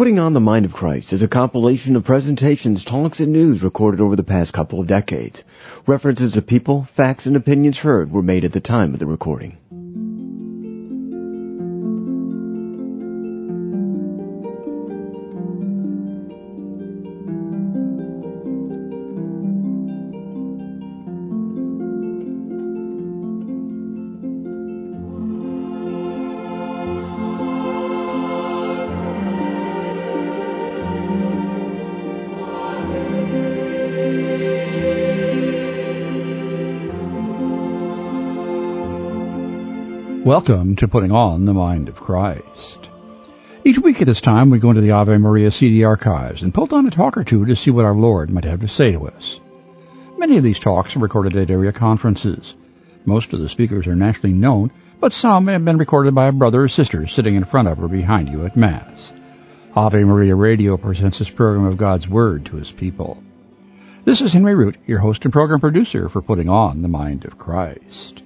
Putting on the Mind of Christ is a compilation of presentations, talks, and news recorded over the past couple of decades. References to people, facts, and opinions heard were made at the time of the recording. Welcome to Putting on the Mind of Christ. Each week at this time, we go into the Ave Maria CD archives and pull down a talk or two to see what our Lord might have to say to us. Many of these talks are recorded at area conferences. Most of the speakers are nationally known, but some have been recorded by a brother or sister sitting in front of or behind you at Mass. Ave Maria Radio presents this program of God's Word to His people. This is Henry Root, your host and program producer for Putting on the Mind of Christ.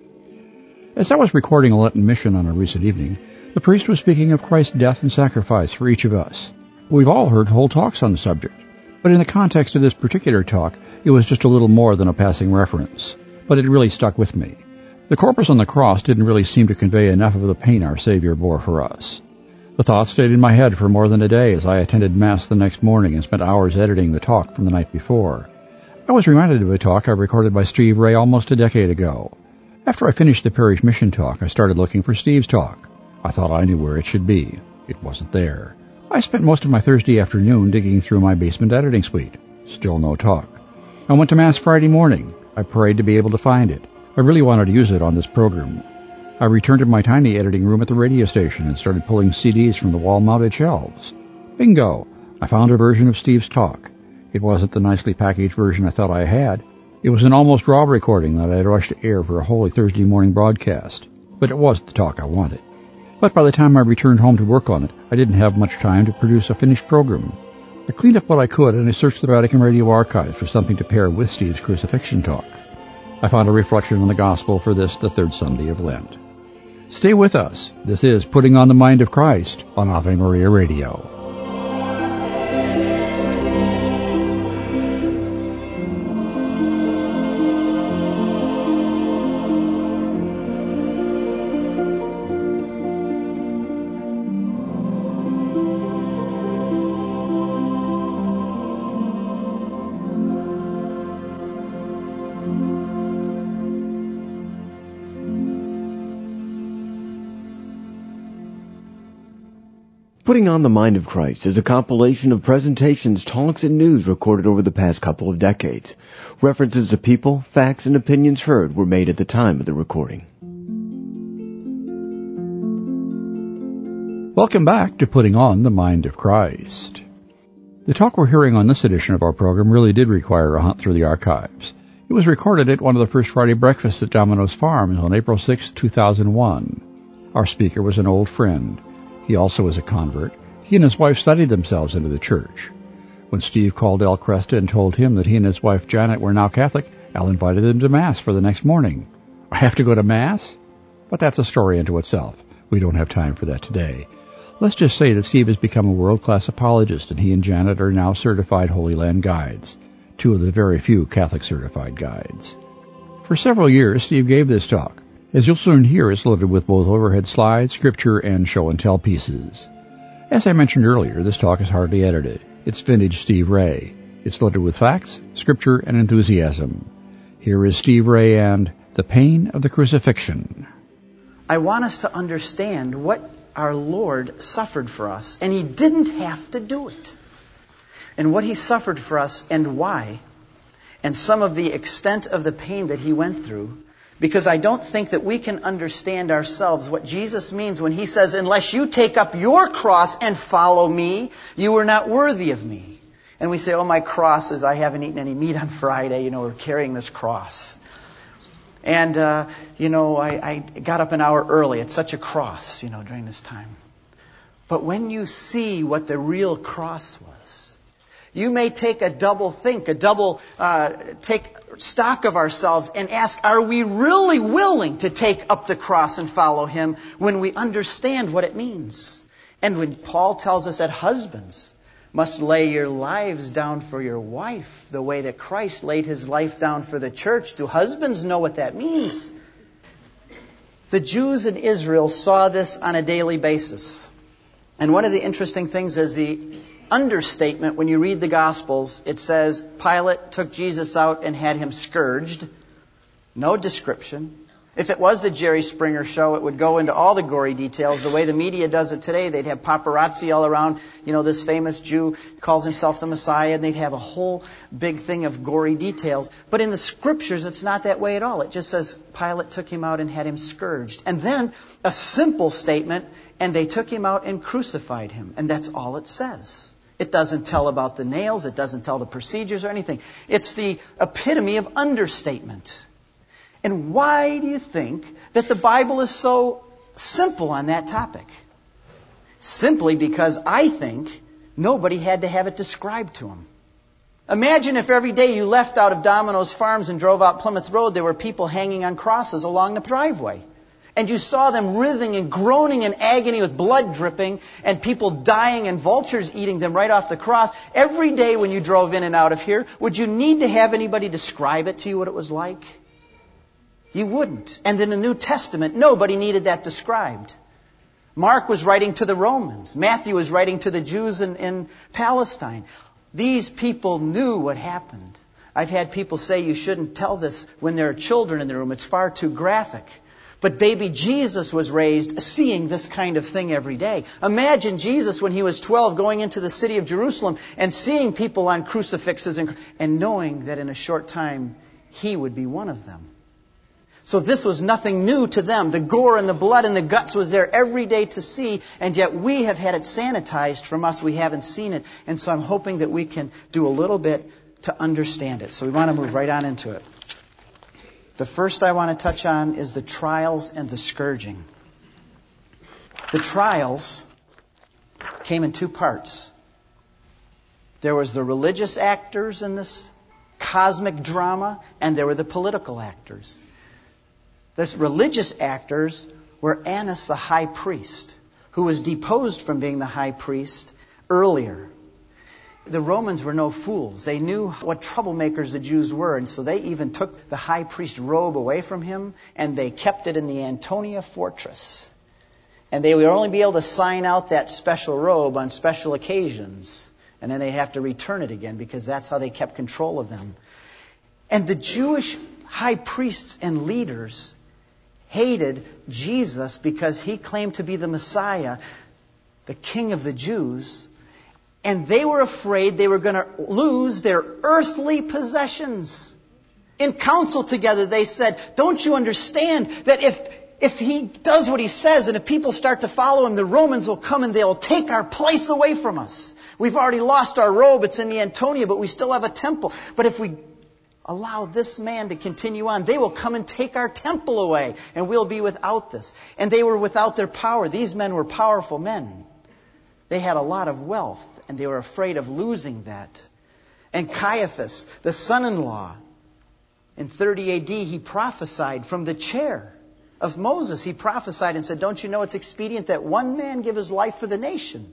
As I was recording a Lenten mission on a recent evening, the priest was speaking of Christ's death and sacrifice for each of us. We've all heard whole talks on the subject, but in the context of this particular talk, it was just a little more than a passing reference. But it really stuck with me. The corpus on the cross didn't really seem to convey enough of the pain our Savior bore for us. The thought stayed in my head for more than a day as I attended Mass the next morning and spent hours editing the talk from the night before. I was reminded of a talk I recorded by Steve Ray almost a decade ago. After I finished the parish mission talk, I started looking for Steve's talk. I thought I knew where it should be. It wasn't there. I spent most of my Thursday afternoon digging through my basement editing suite. Still no talk. I went to Mass Friday morning. I prayed to be able to find it. I really wanted to use it on this program. I returned to my tiny editing room at the radio station and started pulling CDs from the wall-mounted shelves. Bingo! I found a version of Steve's talk. It wasn't the nicely packaged version I thought I had. It was an almost raw recording that I had rushed to air for a Holy Thursday morning broadcast, but it was the talk I wanted. But by the time I returned home to work on it, I didn't have much time to produce a finished program. I cleaned up what I could and I searched the Vatican Radio archives for something to pair with Steve's crucifixion talk. I found a reflection on the Gospel for this, the third Sunday of Lent. Stay with us. This is Putting on the Mind of Christ on Ave Maria Radio. Putting on the Mind of Christ is a compilation of presentations, talks, and news recorded over the past couple of decades. References to people, facts, and opinions heard were made at the time of the recording. Welcome back to Putting on the Mind of Christ. The talk we're hearing on this edition of our program really did require a hunt through the archives. It was recorded at one of the first Friday breakfasts at Domino's Farms on April 6, 2001. Our speaker was an old friend. He also was a convert. He and his wife studied themselves into the church. When Steve called Al Cresta and told him that he and his wife Janet were now Catholic, Al invited them to Mass for the next morning. I have to go to Mass? But that's a story unto itself. We don't have time for that today. Let's just say that Steve has become a world-class apologist, and he and Janet are now certified Holy Land guides, two of the very few Catholic certified guides. For several years, Steve gave this talk. As you'll soon hear, it's loaded with both overhead slides, scripture, and show-and-tell pieces. As I mentioned earlier, this talk is hardly edited. It's vintage Steve Ray. It's loaded with facts, scripture, and enthusiasm. Here is Steve Ray and The Pain of the Crucifixion. I want us to understand what our Lord suffered for us, and He didn't have to do it. And what He suffered for us and why, and some of the extent of the pain that He went through. Because I don't think that we can understand ourselves what Jesus means when He says, unless you take up your cross and follow me, you are not worthy of me. And we say, oh, my cross is I haven't eaten any meat on Friday, we're carrying this cross. And, I got up an hour early. It's such a cross, during this time. But when you see what the real cross was, you may take a double take stock of ourselves and ask, are we really willing to take up the cross and follow Him when we understand what it means? And when Paul tells us that husbands must lay your lives down for your wife, the way that Christ laid his life down for the church, do husbands know what that means? The Jews in Israel saw this on a daily basis. And one of the interesting things is the understatement. When you read the Gospels, it says Pilate took Jesus out and had him scourged. No description. If it was the Jerry Springer show, it would go into all the gory details. The way the media does it today, they'd have paparazzi all around. You know, this famous Jew calls himself the Messiah, and they'd have a whole big thing of gory details. But in the Scriptures, it's not that way at all. It just says Pilate took him out and had him scourged. And then a simple statement, and they took him out and crucified him. And that's all it says. It doesn't tell about the nails. It doesn't tell the procedures or anything. It's the epitome of understatement. And why do you think that the Bible is so simple on that topic? Simply because I think nobody had to have it described to them. Imagine if every day you left out of Domino's Farms and drove out Plymouth Road, there were people hanging on crosses along the driveway. And you saw them writhing and groaning in agony with blood dripping and people dying and vultures eating them right off the cross. Every day when you drove in and out of here, would you need to have anybody describe it to you what it was like? You wouldn't. And in the New Testament, nobody needed that described. Mark was writing to the Romans. Matthew was writing to the Jews in Palestine. These people knew what happened. I've had people say you shouldn't tell this when there are children in the room. It's far too graphic. But baby Jesus was raised seeing this kind of thing every day. Imagine Jesus when he was 12 going into the city of Jerusalem and seeing people on crucifixes and knowing that in a short time he would be one of them. So this was nothing new to them. The gore and the blood and the guts was there every day to see, and yet we have had it sanitized from us. We haven't seen it. And so I'm hoping that we can do a little bit to understand it. So we want to move right on into it. The first I want to touch on is the trials and the scourging. The trials came in two parts. There was the religious actors in this cosmic drama, and there were the political actors. The religious actors were Annas the high priest, who was deposed from being the high priest earlier. The Romans were no fools. They knew what troublemakers the Jews were, and so they even took the high priest robe away from him, and they kept it in the Antonia fortress. And they would only be able to sign out that special robe on special occasions, and then they'd have to return it again, because that's how they kept control of them. And the Jewish high priests and leaders hated Jesus because he claimed to be the Messiah, the King of the Jews, and they were afraid they were going to lose their earthly possessions. In council together, they said, don't you understand that if he does what he says and if people start to follow him, the Romans will come and they'll take our place away from us. We've already lost our robe. It's in the Antonia, but we still have a temple. But if we allow this man to continue on, they will come and take our temple away, and we'll be without this. And they were without their power. These men were powerful men. They had a lot of wealth, and they were afraid of losing that. And Caiaphas, the son-in-law, in 30 AD, he prophesied from the chair of Moses. He prophesied and said, don't you know it's expedient that one man give his life for the nation?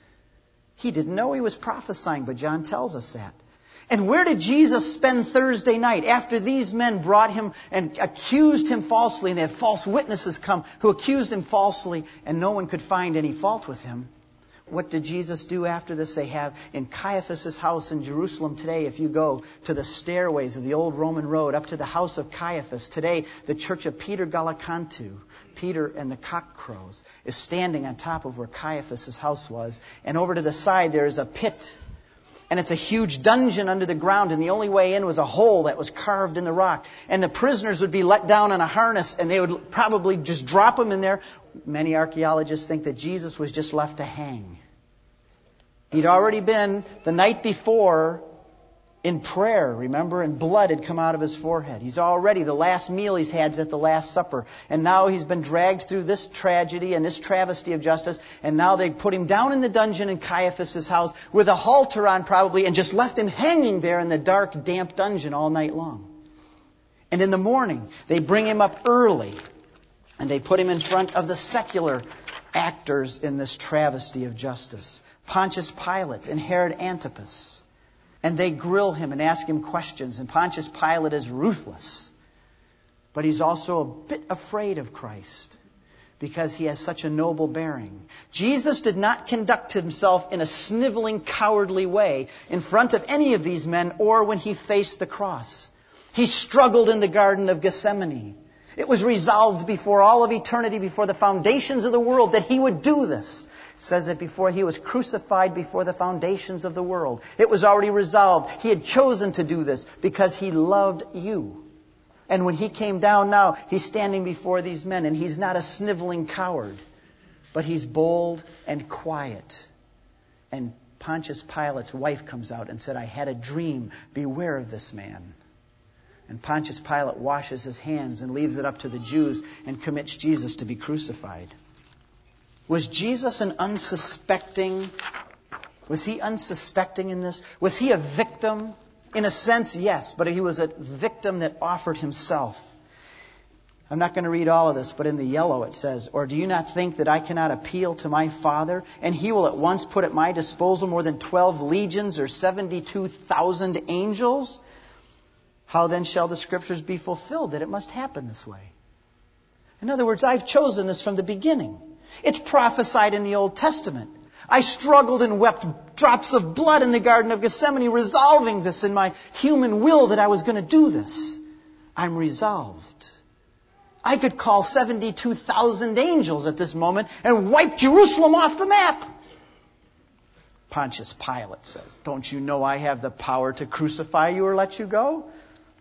He didn't know he was prophesying, but John tells us that. And where did Jesus spend Thursday night after these men brought him and accused him falsely, and they had false witnesses come who accused him falsely, and no one could find any fault with him? What did Jesus do after this? They have in Caiaphas' house in Jerusalem today, if you go to the stairways of the old Roman road up to the house of Caiaphas, today the church of Peter Galakantu, Peter and the cock crows, is standing on top of where Caiaphas' house was. And over to the side there is a pit. And it's a huge dungeon under the ground, and the only way in was a hole that was carved in the rock. And the prisoners would be let down on a harness, and they would probably just drop them in there. Many archaeologists think that Jesus was just left to hang. He'd already been, the night before, in prayer, remember? And blood had come out of his forehead. He's already, the last meal he's had is at the Last Supper. And now he's been dragged through this tragedy and this travesty of justice. And now they put him down in the dungeon in Caiaphas' house with a halter on probably, and just left him hanging there in the dark, damp dungeon all night long. And in the morning, they bring him up early. And they put him in front of the secular actors in this travesty of justice. Pontius Pilate and Herod Antipas. And they grill him and ask him questions. And Pontius Pilate is ruthless. But he's also a bit afraid of Christ because he has such a noble bearing. Jesus did not conduct himself in a sniveling, cowardly way in front of any of these men or when he faced the cross. He struggled in the Garden of Gethsemane. It was resolved before all of eternity, before the foundations of the world, that he would do this. It says that before he was crucified before the foundations of the world. It was already resolved. He had chosen to do this because he loved you. And when he came down now, he's standing before these men, and he's not a sniveling coward, but he's bold and quiet. And Pontius Pilate's wife comes out and said, I had a dream. Beware of this man. And Pontius Pilate washes his hands and leaves it up to the Jews and commits Jesus to be crucified. Was Jesus unsuspecting in this? Was he a victim? In a sense, yes, but he was a victim that offered himself. I'm not going to read all of this, but in the yellow it says, or do you not think that I cannot appeal to my Father, and he will at once put at my disposal more than 12 legions or 72,000 angels? How then shall the Scriptures be fulfilled that it must happen this way? In other words, I've chosen this from the beginning. It's prophesied in the Old Testament. I struggled and wept drops of blood in the Garden of Gethsemane, resolving this in my human will that I was going to do this. I'm resolved. I could call 72,000 angels at this moment and wipe Jerusalem off the map. Pontius Pilate says, don't you know I have the power to crucify you or let you go?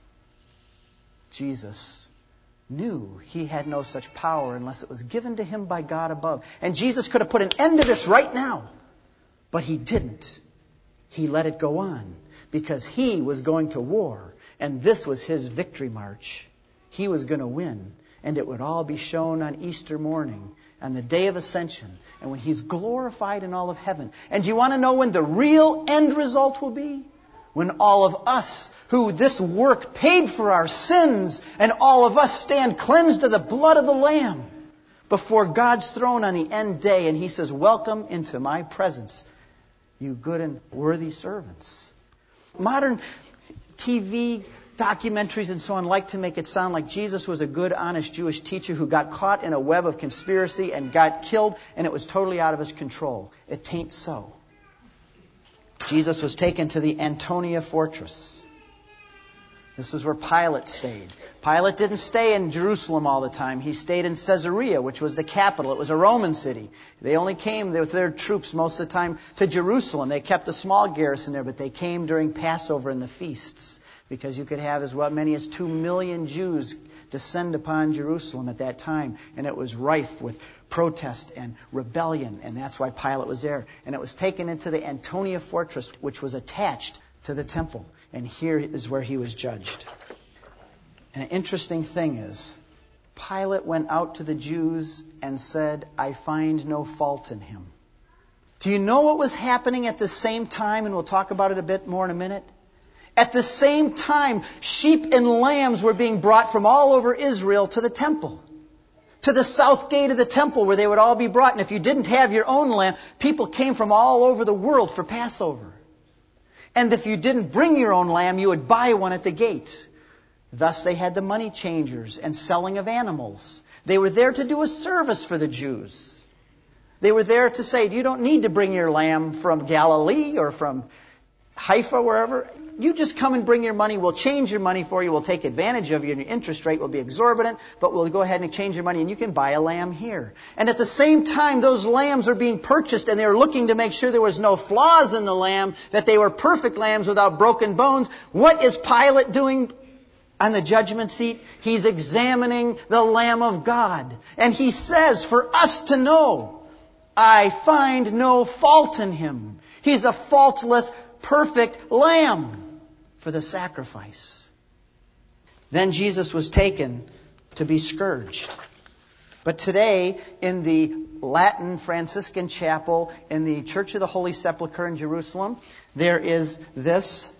Jesus knew he had no such power unless it was given to him by God above. And Jesus could have put an end to this right now. But he didn't. He let it go on because he was going to war. And this was his victory march. He was going to win. And it would all be shown on Easter morning, on the day of ascension, and when he's glorified in all of heaven. And do you want to know when the real end result will be? When all of us, who this work paid for our sins, and all of us stand cleansed of the blood of the Lamb before God's throne on the end day. And he says, welcome into my presence, you good and worthy servants. Modern TV documentaries and so on like to make it sound like Jesus was a good, honest Jewish teacher who got caught in a web of conspiracy and got killed, and it was totally out of his control. It tain't so. Jesus was taken to the Antonia fortress. This is where Pilate stayed. Pilate didn't stay in Jerusalem all the time. He stayed in Caesarea, which was the capital. It was a Roman city. They only came with their troops most of the time to Jerusalem. They kept a small garrison there, but they came during Passover and the feasts, because you could have as many as 2 million Jews descend upon Jerusalem at that time. And it was rife with protest and rebellion, and that's why Pilate was there. And it was taken into the Antonia fortress, which was attached to the temple. And here is where he was judged. And an interesting thing is, Pilate went out to the Jews and said, I find no fault in him. Do you know what was happening at the same time? And we'll talk about it a bit more in a minute. At the same time, sheep and lambs were being brought from all over Israel to the temple, to the south gate of the temple where they would all be brought. And if you didn't have your own lamb, people came from all over the world for Passover. And if you didn't bring your own lamb, you would buy one at the gate. Thus they had the money changers and selling of animals. They were there to do a service for the Jews. They were there to say, you don't need to bring your lamb from Galilee or from Haifa, wherever. You just come and bring your money. We'll change your money for you. We'll take advantage of you. And your interest rate will be exorbitant, but we'll go ahead and exchange your money, and you can buy a lamb here. And at the same time, those lambs are being purchased, and they were looking to make sure there was no flaws in the lamb, that they were perfect lambs without broken bones. What is Pilate doing on the judgment seat? He's examining the Lamb of God. And he says, for us to know, I find no fault in him. He's a faultless, perfect lamb for the sacrifice. Then Jesus was taken to be scourged. But today, in the Latin Franciscan chapel in the Church of the Holy Sepulchre in Jerusalem, there is this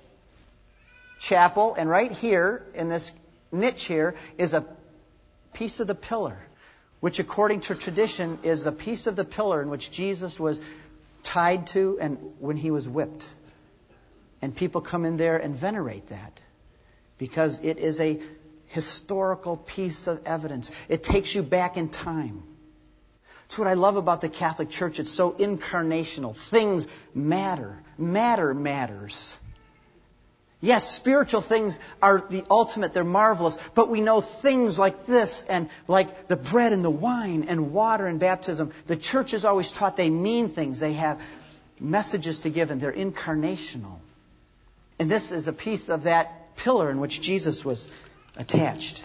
chapel, and right here, in this niche here, is a piece of the pillar which according to tradition is a piece of the pillar in which Jesus was tied to and when he was whipped. And people come in there and venerate that because it is a historical piece of evidence. It takes you back in time. That's what I love about the Catholic Church. It's so incarnational. Things matter. Matter matters. Yes, spiritual things are the ultimate. They're marvelous. But we know things like this and like the bread and the wine and water and baptism. The Church has always taught they mean things. They have messages to give and they're incarnational. And this is a piece of that pillar in which Jesus was attached.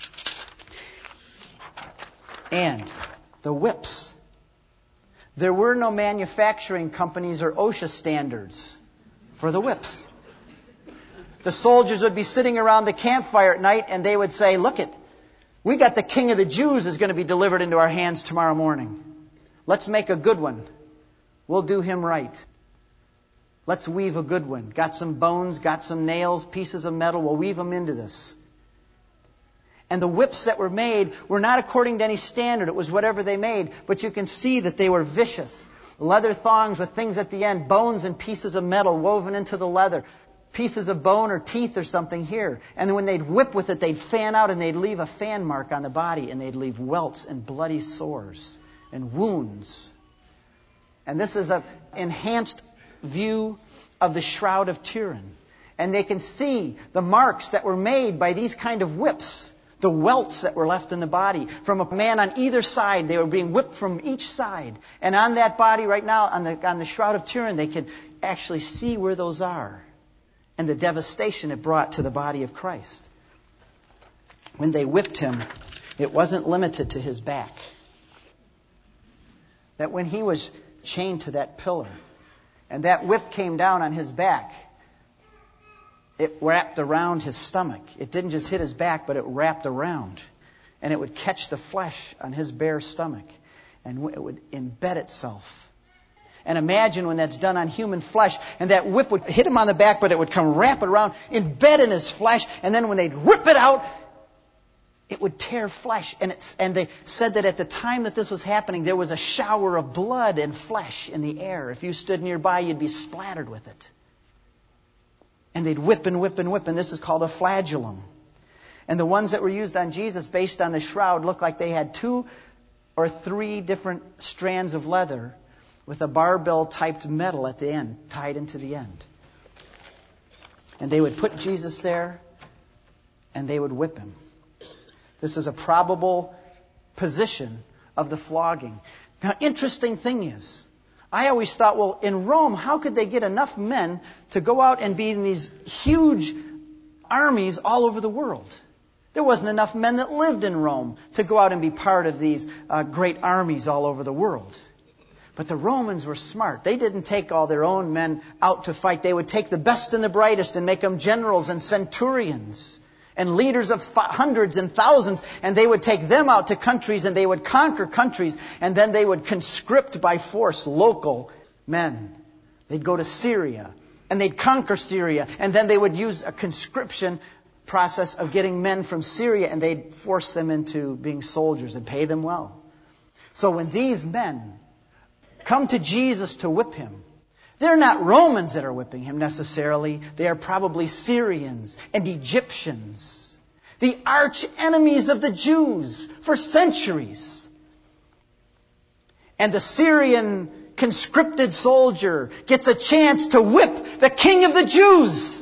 And the whips. There were no manufacturing companies or OSHA standards for the whips. The soldiers would be sitting around the campfire at night and they would say, look it, we got the King of the Jews is going to be delivered into our hands tomorrow morning. Let's make a good one. We'll do him right. Let's weave a good one. Got some bones, got some nails, pieces of metal. We'll weave them into this. And the whips that were made were not according to any standard. It was whatever they made. But you can see that they were vicious. Leather thongs with things at the end, bones and pieces of metal woven into the leather. Pieces of bone or teeth or something here. And when they'd whip with it, they'd fan out and they'd leave a fan mark on the body. And they'd leave welts and bloody sores and wounds. And this is an enhanced view of the Shroud of Turin. And they can see the marks that were made by these kind of whips. The welts that were left in the body. From a man on either side, they were being whipped from each side. And on that body right now, on the Shroud of Turin, they could actually see where those are. And the devastation it brought to the body of Christ. When they whipped him, it wasn't limited to his back. That when he was chained to that pillar, and that whip came down on his back, it wrapped around his stomach. It didn't just hit his back, but it wrapped around. And it would catch the flesh on his bare stomach. And it would embed itself. And imagine when that's done on human flesh, and that whip would hit him on the back, but it would come wrap it around, embed in his flesh, and then when they'd rip it out, it would tear flesh. And they said that at the time that this was happening, there was a shower of blood and flesh in the air. If you stood nearby, you'd be splattered with it. And they'd whip and whip and whip, and this is called a flagellum. And the ones that were used on Jesus, based on the shroud, looked like they had 2 or 3 different strands of leather with a barbell-typed metal at the end, tied into the end. And they would put Jesus there, and they would whip him. This is a probable position of the flogging. Now, interesting thing is, I always thought, well, in Rome, how could they get enough men to go out and be in these huge armies all over the world? There wasn't enough men that lived in Rome to go out and be part of these great armies all over the world. But the Romans were smart. They didn't take all their own men out to fight. They would take the best and the brightest and make them generals and centurions and leaders of hundreds and thousands, and they would take them out to countries and they would conquer countries, and then they would conscript by force local men. They'd go to Syria and they'd conquer Syria, and then they would use a conscription process of getting men from Syria, and they'd force them into being soldiers and pay them well. So when these men come to Jesus to whip him, they're not Romans that are whipping him necessarily. They are probably Syrians and Egyptians, the arch enemies of the Jews for centuries. And the Syrian conscripted soldier gets a chance to whip the king of the Jews.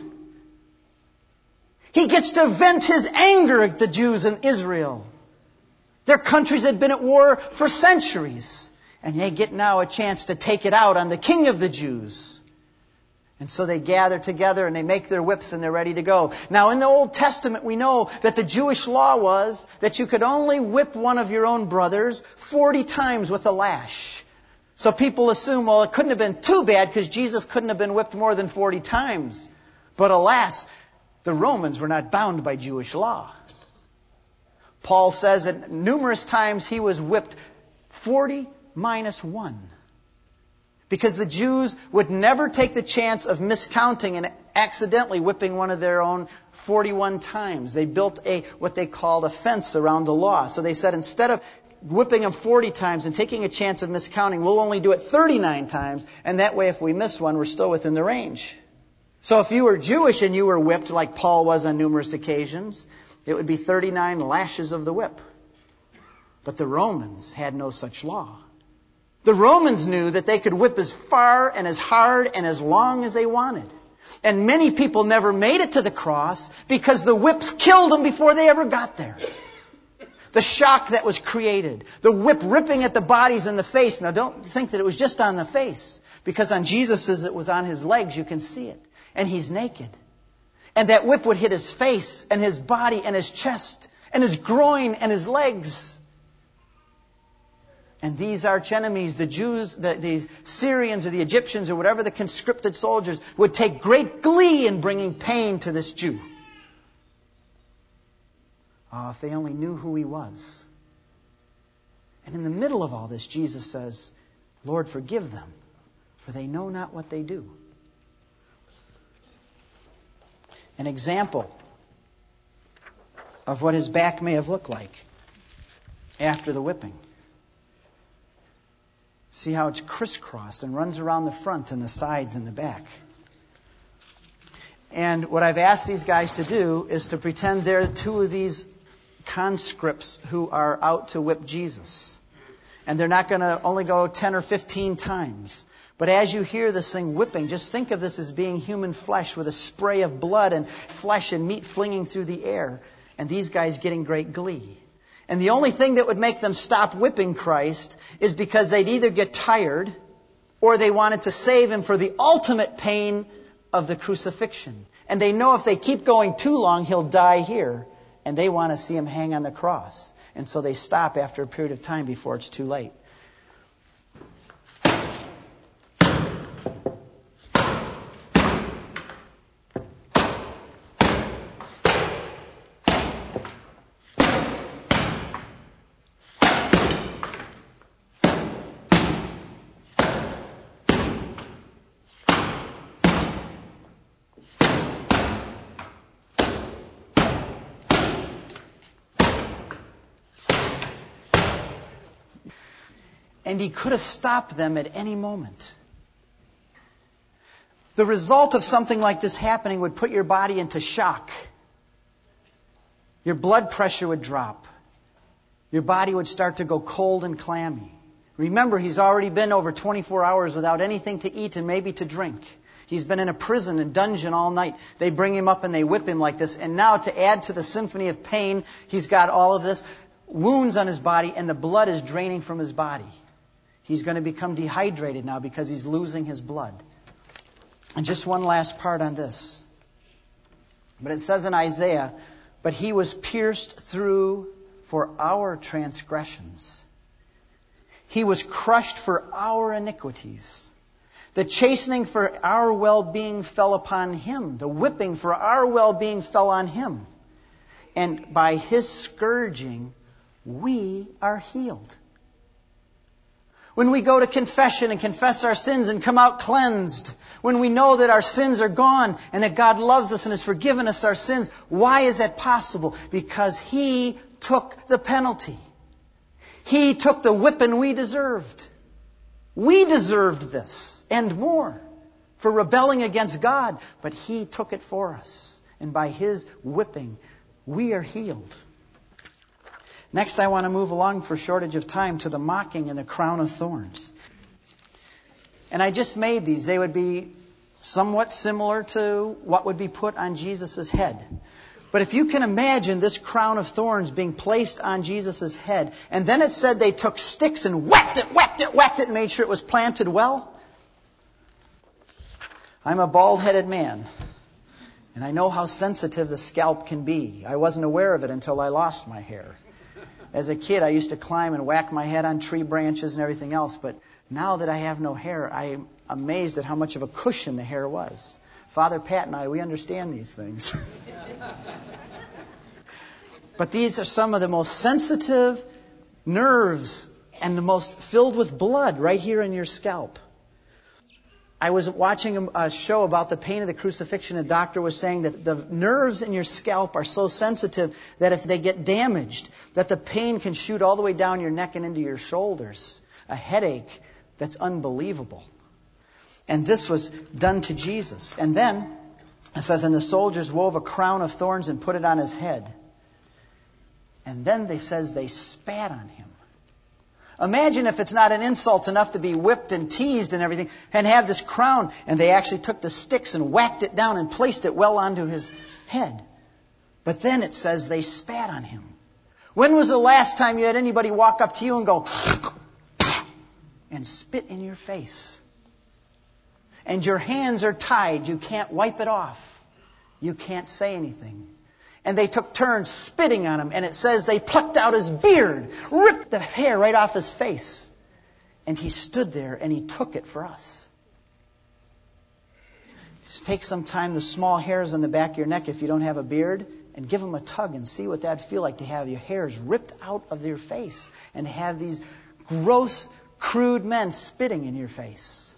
He gets to vent his anger at the Jews in Israel. Their countries had been at war for centuries. And they get now a chance to take it out on the king of the Jews. And so they gather together and they make their whips and they're ready to go. Now in the Old Testament we know that the Jewish law was that you could only whip one of your own brothers 40 times with a lash. So people assume, well, it couldn't have been too bad because Jesus couldn't have been whipped more than 40 times. But alas, the Romans were not bound by Jewish law. Paul says that numerous times he was whipped 40 minus 1. Because the Jews would never take the chance of miscounting and accidentally whipping one of their own 41 times. They built what they called a fence around the law. So they said instead of whipping them 40 times and taking a chance of miscounting. We'll only do it 39 times, and that way if we miss one, we're still within the range. So if you were Jewish and you were whipped like Paul was on numerous occasions, it would be 39 lashes of the whip. But the Romans had no such law. The Romans knew that they could whip as far and as hard and as long as they wanted. And many people never made it to the cross because the whips killed them before they ever got there. The shock that was created. The whip ripping at the bodies in the face. Now don't think that it was just on the face. Because on Jesus's it was on his legs. You can see it. And he's naked. And that whip would hit his face and his body and his chest and his groin and his legs. And these arch enemies, the Jews, the Syrians or the Egyptians or whatever the conscripted soldiers, would take great glee in bringing pain to this Jew. Oh, if they only knew who he was. And in the middle of all this, Jesus says, Lord, forgive them, for they know not what they do. An example of what his back may have looked like after the whipping. See how it's crisscrossed and runs around the front and the sides and the back. And what I've asked these guys to do is to pretend they're two of these conscripts who are out to whip Jesus. And they're not going to only go 10 or 15 times. But as you hear this thing whipping, just think of this as being human flesh with a spray of blood and flesh and meat flinging through the air. And these guys getting great glee. And the only thing that would make them stop whipping Christ is because they'd either get tired or they wanted to save him for the ultimate pain of the crucifixion. And they know if they keep going too long, he'll die here. And they want to see him hang on the cross. And so they stop after a period of time before it's too late. And he could have stopped them at any moment. The result of something like this happening would put your body into shock. Your blood pressure would drop. Your body would start to go cold and clammy. Remember, he's already been over 24 hours without anything to eat and maybe to drink. He's been in a prison and dungeon all night. They bring him up and they whip him like this. And now to add to the symphony of pain, he's got all of this wounds on his body and the blood is draining from his body. He's going to become dehydrated now because he's losing his blood. And just one last part on this. But it says in Isaiah, but he was pierced through for our transgressions. He was crushed for our iniquities. The chastening for our well-being fell upon him. The whipping for our well-being fell on him. And by his scourging, we are healed. When we go to confession and confess our sins and come out cleansed, when we know that our sins are gone and that God loves us and has forgiven us our sins, why is that possible? Because he took the penalty. He took the whipping we deserved. We deserved this and more for rebelling against God, but he took it for us. And by his whipping, we are healed. Next, I want to move along for shortage of time to the mocking and the crown of thorns. And I just made these. They would be somewhat similar to what would be put on Jesus' head. But if you can imagine this crown of thorns being placed on Jesus' head, and then it said they took sticks and whacked it, and made sure it was planted well. I'm a bald-headed man, and I know how sensitive the scalp can be. I wasn't aware of it until I lost my hair. As a kid, I used to climb and whack my head on tree branches and everything else. But now that I have no hair, I am amazed at how much of a cushion the hair was. Father Pat and I, we understand these things. But these are some of the most sensitive nerves and the most filled with blood right here in your scalp. I was watching a show about the pain of the crucifixion. A doctor was saying that the nerves in your scalp are so sensitive that if they get damaged, that the pain can shoot all the way down your neck and into your shoulders. A headache that's unbelievable. And this was done to Jesus. And then, it says, and the soldiers wove a crown of thorns and put it on his head. And then they spat on him. Imagine if it's not an insult enough to be whipped and teased and everything, and have this crown, and they actually took the sticks and whacked it down and placed it well onto his head. But then it says they spat on him. When was the last time you had anybody walk up to you and go and spit in your face? And your hands are tied. You can't wipe it off. You can't say anything. And they took turns spitting on him. And it says they plucked out his beard, ripped the hair right off his face. And he stood there and he took it for us. Just take some time, the small hairs on the back of your neck if you don't have a beard, and give them a tug and see what that'd feel like to have your hairs ripped out of your face and to have these gross, crude men spitting in your face.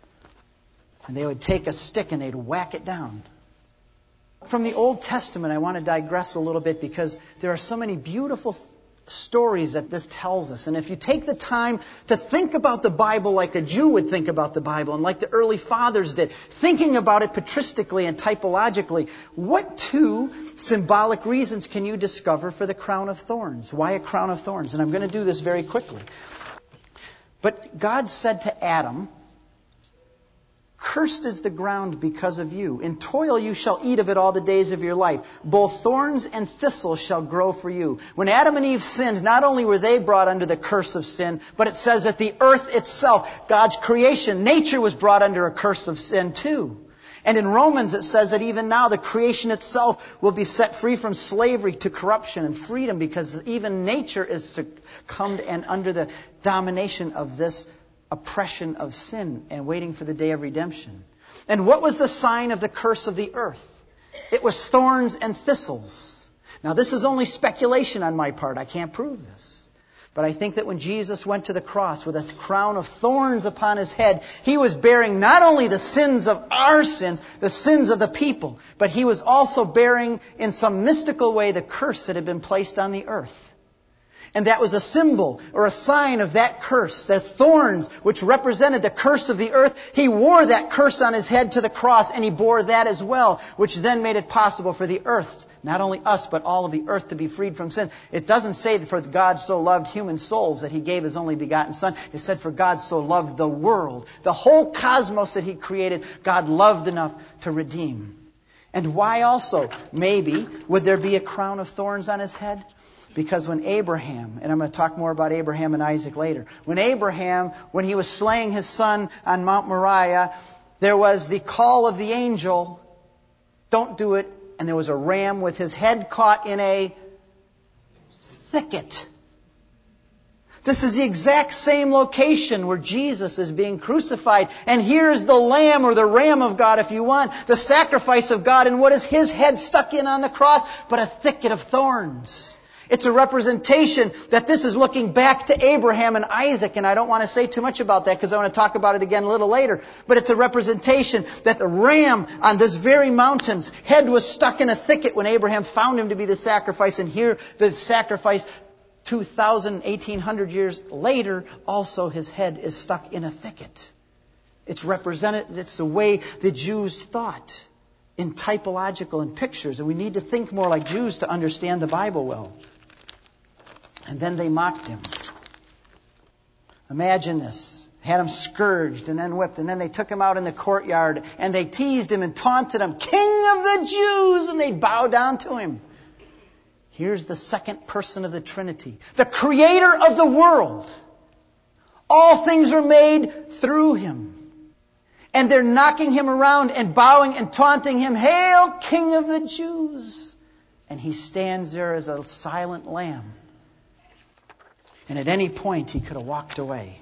And they would take a stick and they'd whack it down. From the Old Testament, I want to digress a little bit because there are so many beautiful stories that this tells us. And if you take the time to think about the Bible like a Jew would think about the Bible and like the early fathers did, thinking about it patristically and typologically, what two symbolic reasons can you discover for the crown of thorns? Why a crown of thorns? And I'm going to do this very quickly. But God said to Adam, cursed is the ground because of you. In toil you shall eat of it all the days of your life. Both thorns and thistles shall grow for you. When Adam and Eve sinned, not only were they brought under the curse of sin, but it says that the earth itself, God's creation, nature was brought under a curse of sin too. And in Romans it says that even now the creation itself will be set free from slavery to corruption and freedom because even nature is succumbed and under the domination of this oppression of sin and waiting for the day of redemption. And what was the sign of the curse of the earth? It was thorns and thistles. Now this is only speculation on my part. I can't prove this. But I think that when Jesus went to the cross with a crown of thorns upon his head, he was bearing not only the sins of our sins, the sins of the people, but he was also bearing in some mystical way the curse that had been placed on the earth. And that was a symbol or a sign of that curse, the thorns which represented the curse of the earth. He wore that curse on his head to the cross and he bore that as well, which then made it possible for the earth, not only us, but all of the earth to be freed from sin. It doesn't say that for God so loved human souls that he gave his only begotten Son. It said for God so loved the world, the whole cosmos that he created, God loved enough to redeem. And why also, maybe, would there be a crown of thorns on his head? Because when Abraham, and I'm going to talk more about Abraham and Isaac later, when he was slaying his son on Mount Moriah, there was the call of the angel, don't do it, and there was a ram with his head caught in a thicket. This is the exact same location where Jesus is being crucified. And here's the lamb or the ram of God, if you want, the sacrifice of God. And what is his head stuck in on the cross? But a thicket of thorns. It's a representation that this is looking back to Abraham and Isaac. And I don't want to say too much about that because I want to talk about it again a little later. But it's a representation that the ram on this very mountain's head was stuck in a thicket when Abraham found him to be the sacrifice. And here the sacrifice 2,000, 1,800 years later, also his head is stuck in a thicket. It's represented, it's the way the Jews thought in typological and pictures. And we need to think more like Jews to understand the Bible well. And then they mocked him. Imagine this. Had him scourged and then whipped. And then they took him out in the courtyard and they teased him and taunted him, King of the Jews! And they bowed down to him. Here's the second person of the Trinity. The creator of the world. All things are made through him. And they're knocking him around and bowing and taunting him, Hail, King of the Jews! And he stands there as a silent lamb. And at any point, he could have walked away.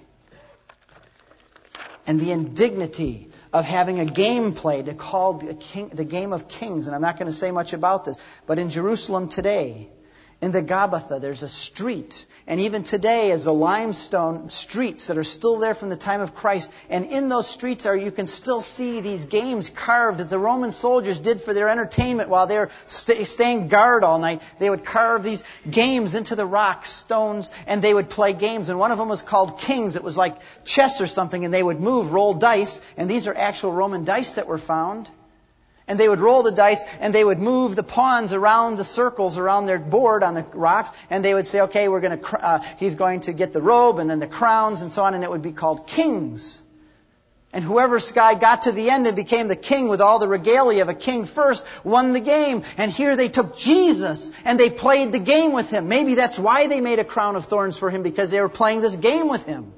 And the indignity of having a game played called the Game of Kings. And I'm not going to say much about this. But in Jerusalem today, In the Gabbatha, there's a street. And even today, as the limestone streets that are still there from the time of Christ. And in those streets you can still see these games carved that the Roman soldiers did for their entertainment while they were staying guard all night. They would carve these games into the rocks, stones, and they would play games. And one of them was called Kings. It was like chess or something, and they would roll dice. And these are actual Roman dice that were found. And they would roll the dice, and they would move the pawns around the circles around their board on the rocks, and they would say, okay, he's going to get the robe, and then the crowns, and so on, and it would be called Kings. And whoever guy got to the end and became the king with all the regalia of a king first won the game. And here they took Jesus, and they played the game with him. Maybe that's why they made a crown of thorns for him, because they were playing this game with him.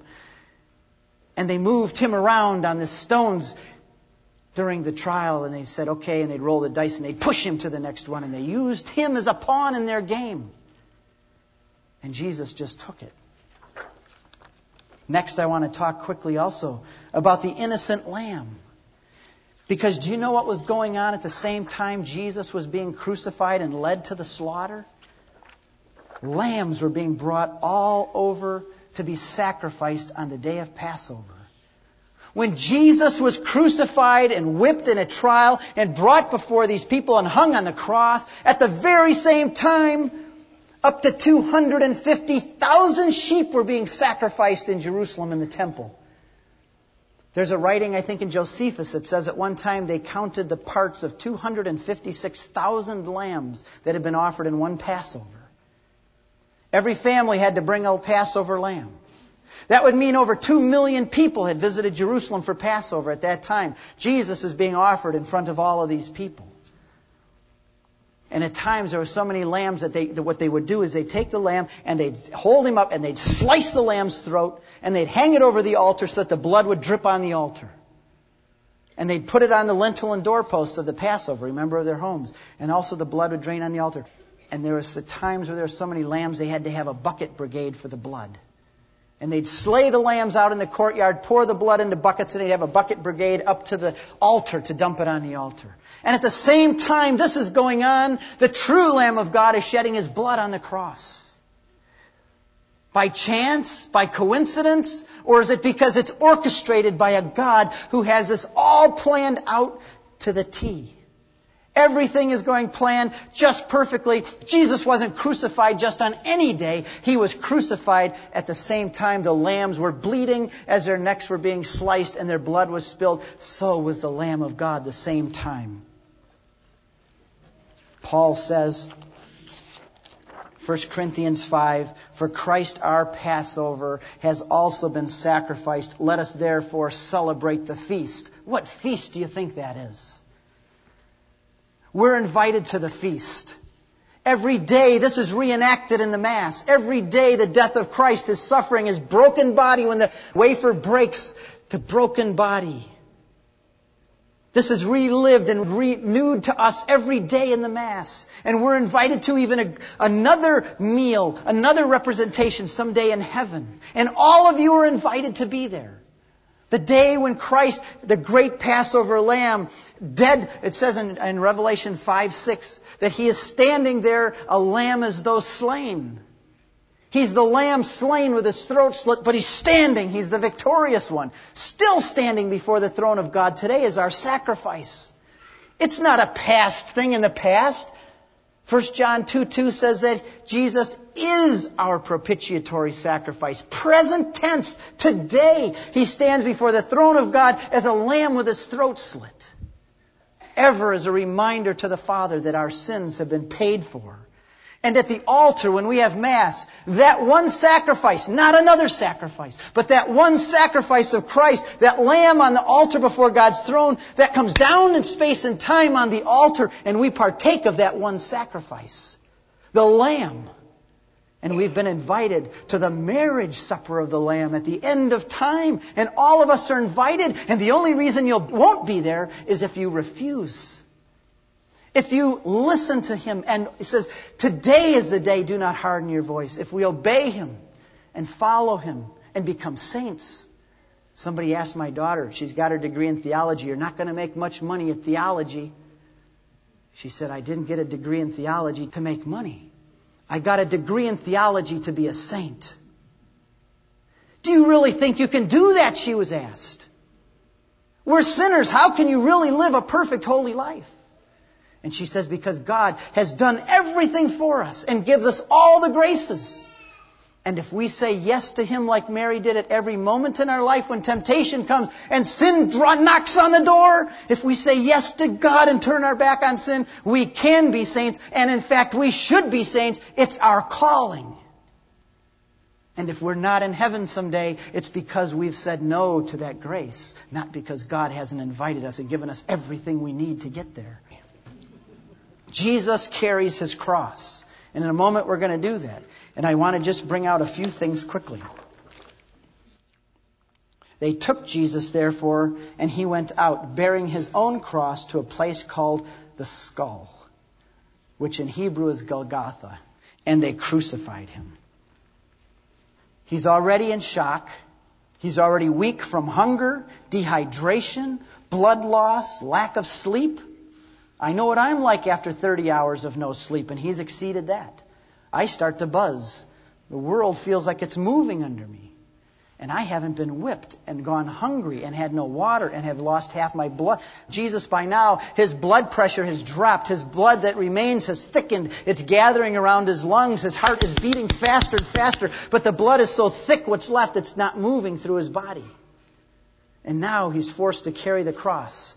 And they moved him around on the stones during the trial, and they said, okay, and they'd roll the dice, and they'd push him to the next one, and they used him as a pawn in their game. And Jesus just took it. Next, I want to talk quickly also about the innocent lamb. Because do you know what was going on at the same time Jesus was being crucified and led to the slaughter? Lambs were being brought all over to be sacrificed on the day of Passover. When Jesus was crucified and whipped in a trial and brought before these people and hung on the cross, at the very same time, up to 250,000 sheep were being sacrificed in Jerusalem in the temple. There's a writing, I think, in Josephus that says at one time they counted the parts of 256,000 lambs that had been offered in one Passover. Every family had to bring a Passover lamb. That would mean over 2 million people had visited Jerusalem for Passover at that time. Jesus was being offered in front of all of these people. And at times there were so many lambs that what they would do is they'd take the lamb and they'd hold him up and they'd slice the lamb's throat and they'd hang it over the altar so that the blood would drip on the altar. And they'd put it on the lintel and doorposts of the Passover, remember, of their homes. And also the blood would drain on the altar. And there was the times where there were so many lambs they had to have a bucket brigade for the blood. And they'd slay the lambs out in the courtyard, pour the blood into buckets, and they'd have a bucket brigade up to the altar to dump it on the altar. And at the same time this is going on, the true Lamb of God is shedding his blood on the cross. By chance? By coincidence? Or is it because it's orchestrated by a God who has this all planned out to the T? Everything is going planned just perfectly. Jesus wasn't crucified just on any day. He was crucified at the same time the lambs were bleeding as their necks were being sliced and their blood was spilled. So was the Lamb of God the same time. Paul says, 1 Corinthians 5, for Christ our Passover has also been sacrificed. Let us therefore celebrate the feast. What feast do you think that is? We're invited to the feast. Every day this is reenacted in the Mass. Every day the death of Christ, his suffering, his broken body, when the wafer breaks, the broken body. This is relived and renewed to us every day in the Mass. And we're invited to even another meal, another representation someday in heaven. And all of you are invited to be there. The day when Christ, the great Passover lamb, dead, it says in Revelation 5:6, that he is standing there, a lamb as though slain. He's the lamb slain with his throat slit, but he's standing. He's the victorious one. Still standing before the throne of God today as our sacrifice. It's not a past thing in the past. 1 John 2:2 says that Jesus is our propitiatory sacrifice. Present tense, today, he stands before the throne of God as a lamb with his throat slit. Ever as a reminder to the Father that our sins have been paid for. And at the altar, when we have Mass, that one sacrifice, not another sacrifice, but that one sacrifice of Christ, that lamb on the altar before God's throne, that comes down in space and time on the altar, and we partake of that one sacrifice. The lamb. And we've been invited to the marriage supper of the Lamb at the end of time. And all of us are invited, and the only reason you won't be there is if you refuse. If you listen to him, and he says, today is the day, do not harden your voice. If we obey him and follow him and become saints. Somebody asked my daughter, she's got her degree in theology, you're not going to make much money at theology. She said, I didn't get a degree in theology to make money. I got a degree in theology to be a saint. Do you really think you can do that? She was asked. We're sinners. How can you really live a perfect, holy life? And she says, because God has done everything for us and gives us all the graces. And if we say yes to Him like Mary did at every moment in our life when temptation comes and sin knocks on the door, if we say yes to God and turn our back on sin, we can be saints. And in fact, we should be saints. It's our calling. And if we're not in heaven someday, it's because we've said no to that grace, not because God hasn't invited us and given us everything we need to get there. Jesus carries His cross. And in a moment we're going to do that. And I want to just bring out a few things quickly. They took Jesus, therefore, and He went out, bearing His own cross to a place called the Skull, which in Hebrew is Golgotha. And they crucified Him. He's already in shock. He's already weak from hunger, dehydration, blood loss, lack of sleep. I know what I'm like after 30 hours of no sleep, and He's exceeded that. I start to buzz. The world feels like it's moving under me. And I haven't been whipped and gone hungry and had no water and have lost half my blood. Jesus, by now, His blood pressure has dropped. His blood that remains has thickened. It's gathering around His lungs. His heart is beating faster and faster. But the blood is so thick, what's left, it's not moving through His body. And now He's forced to carry the cross.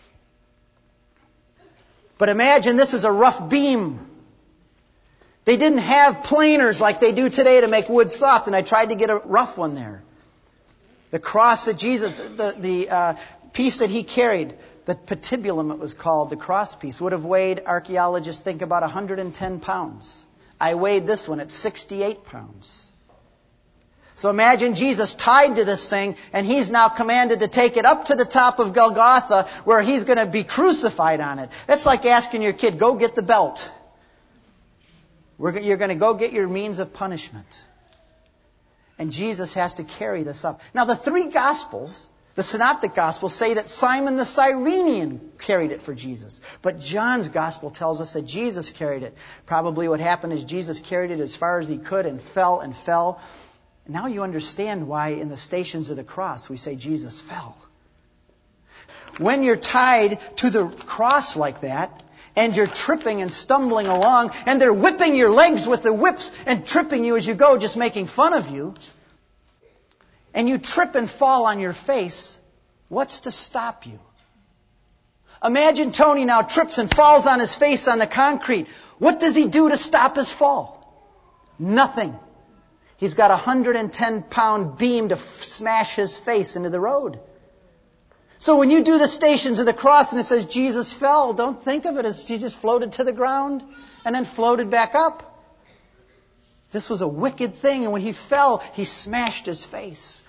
But imagine this is a rough beam. They didn't have planers like they do today to make wood soft, and I tried to get a rough one there. The cross that Jesus, the piece that He carried, the patibulum it was called, the cross piece, would have weighed, archaeologists think, about 110 pounds. I weighed this one at 68 pounds. So imagine Jesus tied to this thing, and He's now commanded to take it up to the top of Golgotha, where He's going to be crucified on it. That's like asking your kid, go get the belt. You're going to go get your means of punishment. And Jesus has to carry this up. Now, the three Gospels, the Synoptic Gospels, say that Simon the Cyrenian carried it for Jesus. But John's Gospel tells us that Jesus carried it. Probably what happened is Jesus carried it as far as He could and fell and fell. Now you understand why in the Stations of the Cross we say Jesus fell. When you're tied to the cross like that, and you're tripping and stumbling along, and they're whipping your legs with the whips and tripping you as you go, just making fun of you, and you trip and fall on your face, what's to stop you? Imagine Tony now trips and falls on his face on the concrete. What does he do to stop his fall? Nothing. He's got a 110-pound beam to smash his face into the road. So when you do the Stations of the Cross and it says Jesus fell, don't think of it as He just floated to the ground and then floated back up. This was a wicked thing, and when He fell, He smashed His face.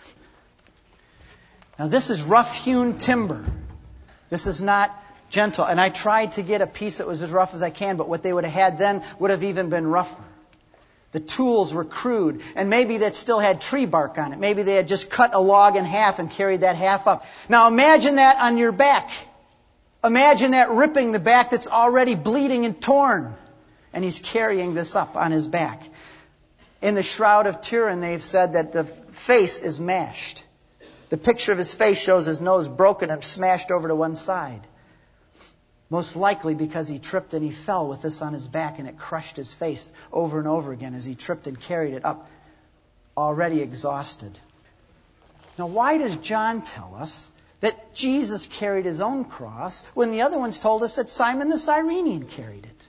Now this is rough-hewn timber. This is not gentle. And I tried to get a piece that was as rough as I can, but what they would have had then would have even been rougher. The tools were crude, and maybe that still had tree bark on it. Maybe they had just cut a log in half and carried that half up. Now imagine that on your back. Imagine that ripping the back that's already bleeding and torn. And He's carrying this up on His back. In the Shroud of Turin, they've said that the face is mashed. The picture of His face shows His nose broken and smashed over to one side. Most likely because He tripped and He fell with this on His back, and it crushed His face over and over again as He tripped and carried it up, already exhausted. Now, why does John tell us that Jesus carried His own cross when the other ones told us that Simon the Cyrenian carried it?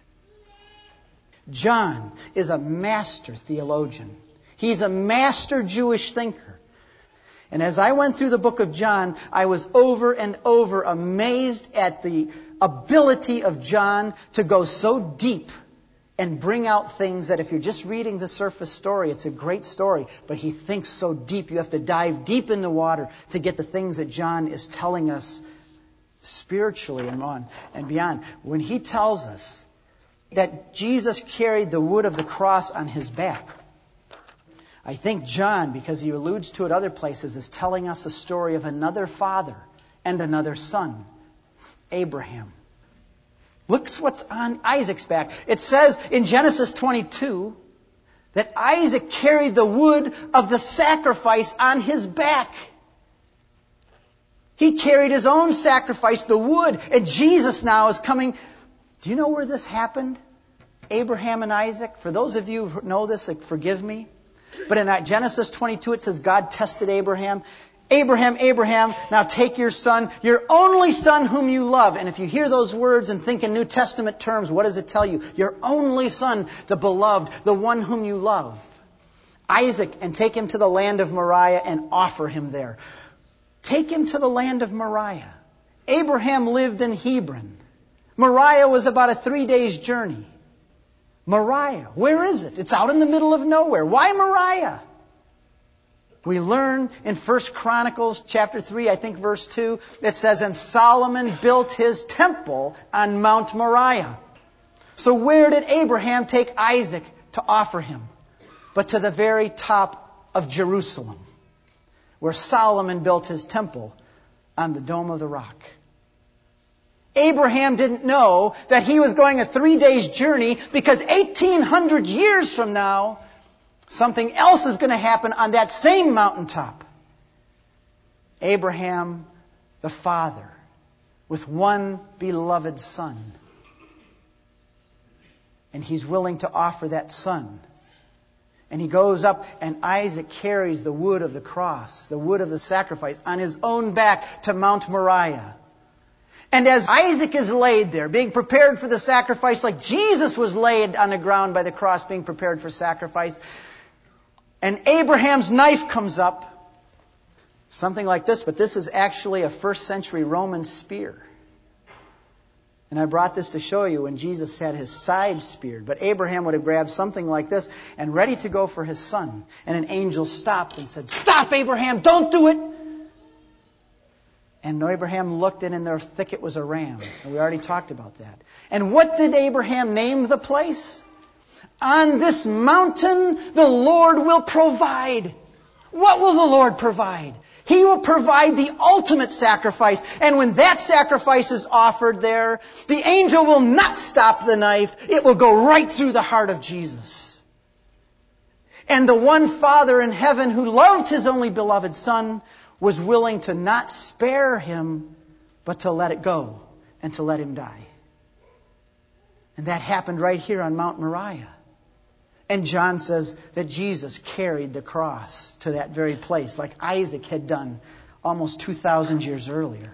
John is a master theologian. He's a master Jewish thinker. And as I went through the book of John, I was over and over amazed at the ability of John to go so deep and bring out things that if you're just reading the surface story, it's a great story, but he thinks so deep. You have to dive deep in the water to get the things that John is telling us spiritually and on and beyond. When he tells us that Jesus carried the wood of the cross on His back, I think John, because he alludes to it other places, is telling us a story of another father and another son, Abraham. Look what's on Isaac's back. It says in Genesis 22 that Isaac carried the wood of the sacrifice on his back. He carried his own sacrifice, the wood, and Jesus now is coming. Do you know where this happened? Abraham and Isaac. For those of you who know this, forgive me. But in Genesis 22 it says God tested Abraham. Abraham, Abraham, now take your son, your only son whom you love. And if you hear those words and think in New Testament terms, what does it tell you? Your only son, the beloved, the one whom you love. Isaac, and take him to the land of Moriah and offer him there. Take him to the land of Moriah. Abraham lived in Hebron. Moriah was about a 3 days journey. Moriah, where is it? It's out in the middle of nowhere. Why Moriah? We learn in 1 Chronicles chapter 3, I think verse 2, it says, and Solomon built his temple on Mount Moriah. So where did Abraham take Isaac to offer him? But to the very top of Jerusalem, where Solomon built his temple on the Dome of the Rock. Abraham didn't know that he was going a 3 days journey because 1,800 years from now, something else is going to happen on that same mountaintop. Abraham, the father, with one beloved son. And he's willing to offer that son. And he goes up, and Isaac carries the wood of the cross, the wood of the sacrifice, on his own back to Mount Moriah. And as Isaac is laid there, being prepared for the sacrifice, like Jesus was laid on the ground by the cross, being prepared for sacrifice, and Abraham's knife comes up, something like this, but this is actually a 1st century Roman spear. And I brought this to show you when Jesus had his side speared. But Abraham would have grabbed something like this and ready to go for his son. And an angel stopped and said, "Stop, Abraham, don't do it!" And Abraham looked, and in their thicket was a ram. And we already talked about that. And what did Abraham name the place? On this mountain the Lord will provide. What will the Lord provide? He will provide the ultimate sacrifice. And when that sacrifice is offered there, the angel will not stop the knife. It will go right through the heart of Jesus. And the one Father in heaven who loved his only beloved Son was willing to not spare him, but to let it go and to let him die. And that happened right here on Mount Moriah. And John says that Jesus carried the cross to that very place, like Isaac had done almost 2,000 years earlier.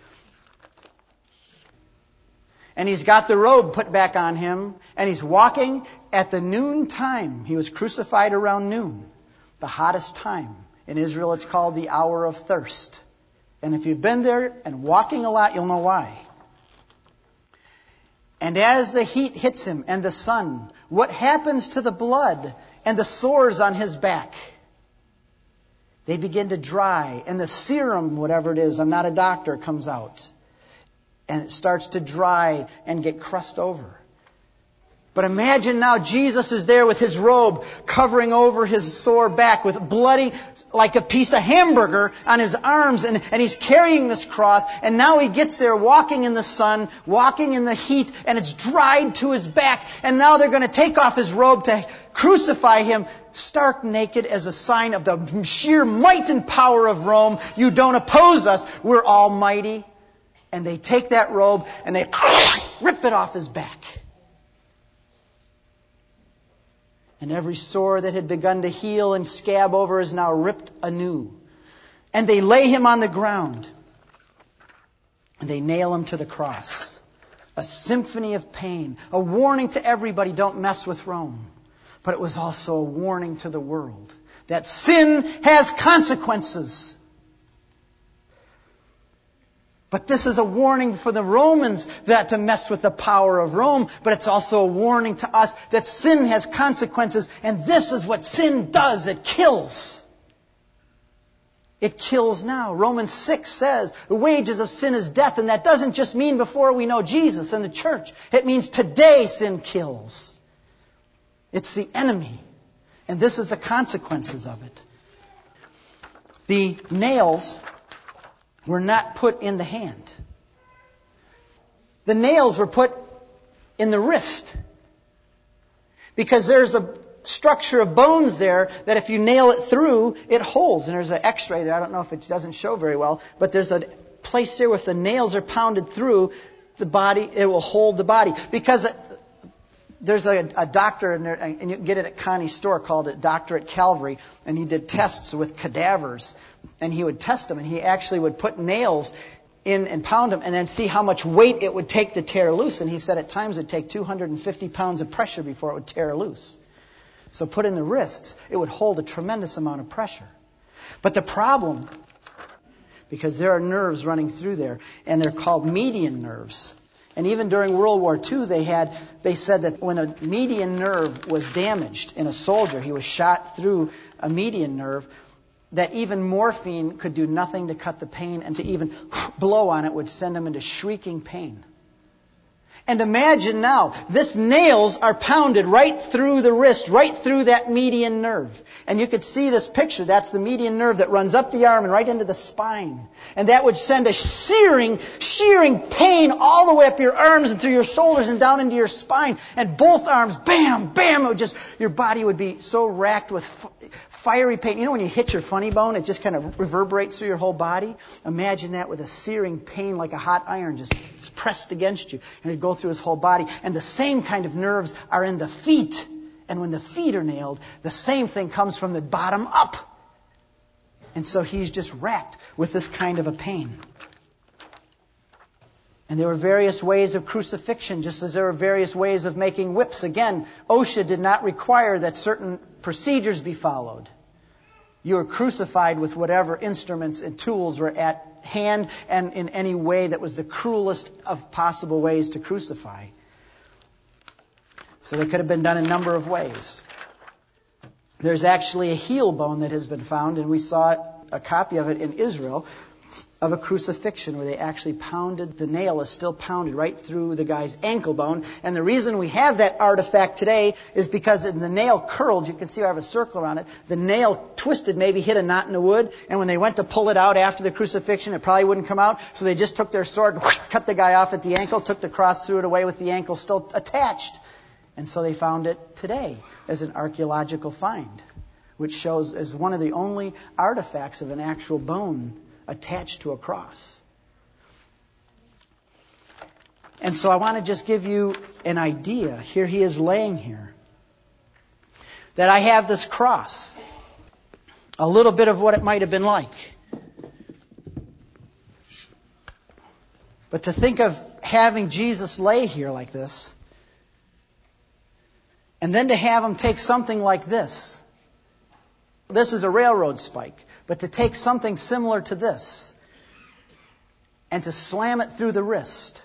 And he's got the robe put back on him, and he's walking at the noon time. He was crucified around noon, the hottest time. In Israel, it's called the hour of thirst. And if you've been there and walking a lot, you'll know why. And as the heat hits him and the sun, what happens to the blood and the sores on his back? They begin to dry, and the serum, whatever it is, I'm not a doctor, comes out. And it starts to dry and get crusted over. But imagine now Jesus is there with his robe covering over his sore back with bloody, like a piece of hamburger on his arms. And he's carrying this cross. And now he gets there walking in the sun, walking in the heat, and it's dried to his back. And now they're going to take off his robe to crucify him stark naked as a sign of the sheer might and power of Rome. You don't oppose us. We're almighty. And they take that robe and they rip it off his back. And every sore that had begun to heal and scab over is now ripped anew. And they lay him on the ground. And they nail him to the cross. A symphony of pain. A warning to everybody, don't mess with Rome. But it was also a warning to the world that sin has consequences. But this is a warning for the Romans that to mess with the power of Rome. But it's also a warning to us that sin has consequences. And this is what sin does. It kills. It kills now. Romans 6 says the wages of sin is death. And that doesn't just mean before we know Jesus and the church. It means today sin kills. It's the enemy. And this is the consequences of it. The nails were not put in the hand. The nails were put in the wrist. Because there's a structure of bones there that if you nail it through, it holds. And there's an x-ray there. I don't know if it doesn't show very well, but there's a place there where if the nails are pounded through the body, it will hold the body. Because there's a doctor in there, and you can get it at Connie's store, called it Doctor at Calvary, and he did tests with cadavers, and he would test them, and he actually would put nails in and pound them and then see how much weight it would take to tear loose. And he said at times it would take 250 pounds of pressure before it would tear loose. So put in the wrists, it would hold a tremendous amount of pressure. But the problem, because there are nerves running through there, and they're called median nerves. And even during World War II, they said that when a median nerve was damaged in a soldier, he was shot through a median nerve, that even morphine could do nothing to cut the pain, and to even blow on it would send him into shrieking pain. And imagine now, these nails are pounded right through the wrist, right through that median nerve. And you could see this picture. That's the median nerve that runs up the arm and right into the spine. And that would send a shearing pain all the way up your arms and through your shoulders and down into your spine. And both arms, bam, bam, it would just, your body would be so racked with fiery pain. You know when you hit your funny bone, it just kind of reverberates through your whole body? Imagine that with a searing pain like a hot iron just pressed against you. And it'd go through his whole body. And the same kind of nerves are in the feet. And when the feet are nailed, the same thing comes from the bottom up. And so he's just racked with this kind of a pain. And there were various ways of crucifixion, just as there were various ways of making whips. Again, OSHA did not require that certain procedures be followed. You were crucified with whatever instruments and tools were at hand, and in any way that was the cruelest of possible ways to crucify. So they could have been done a number of ways. There's actually a heel bone that has been found, and we saw a copy of it in Israel, of a crucifixion where they actually pounded, the nail is still pounded right through the guy's ankle bone. And the reason we have that artifact today is because the nail curled. You can see I have a circle around it. The nail twisted, maybe hit a knot in the wood, and when they went to pull it out after the crucifixion, it probably wouldn't come out. So they just took their sword, cut the guy off at the ankle, took the cross, threw it away with the ankle still attached. And so they found it today as an archaeological find, which shows as one of the only artifacts of an actual bone attached to a cross. And so I want to just give you an idea. Here he is laying here. That I have this cross. A little bit of what it might have been like. But to think of having Jesus lay here like this, and then to have him take something like this. This is a railroad spike. But to take something similar to this and to slam it through the wrist.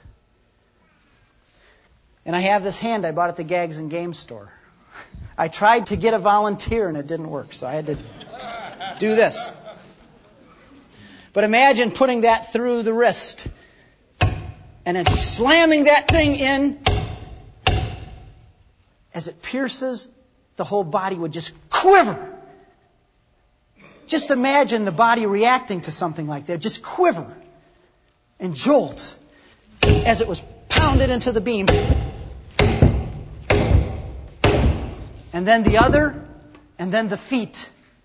And I have this hand I bought at the Gags and Games store. I tried to get a volunteer and it didn't work, so I had to do this. But imagine putting that through the wrist and then slamming that thing in. As it pierces, the whole body would just quiver. Just imagine the body reacting to something like that. Just quiver and jolt as it was pounded into the beam. And then the other, and then the feet.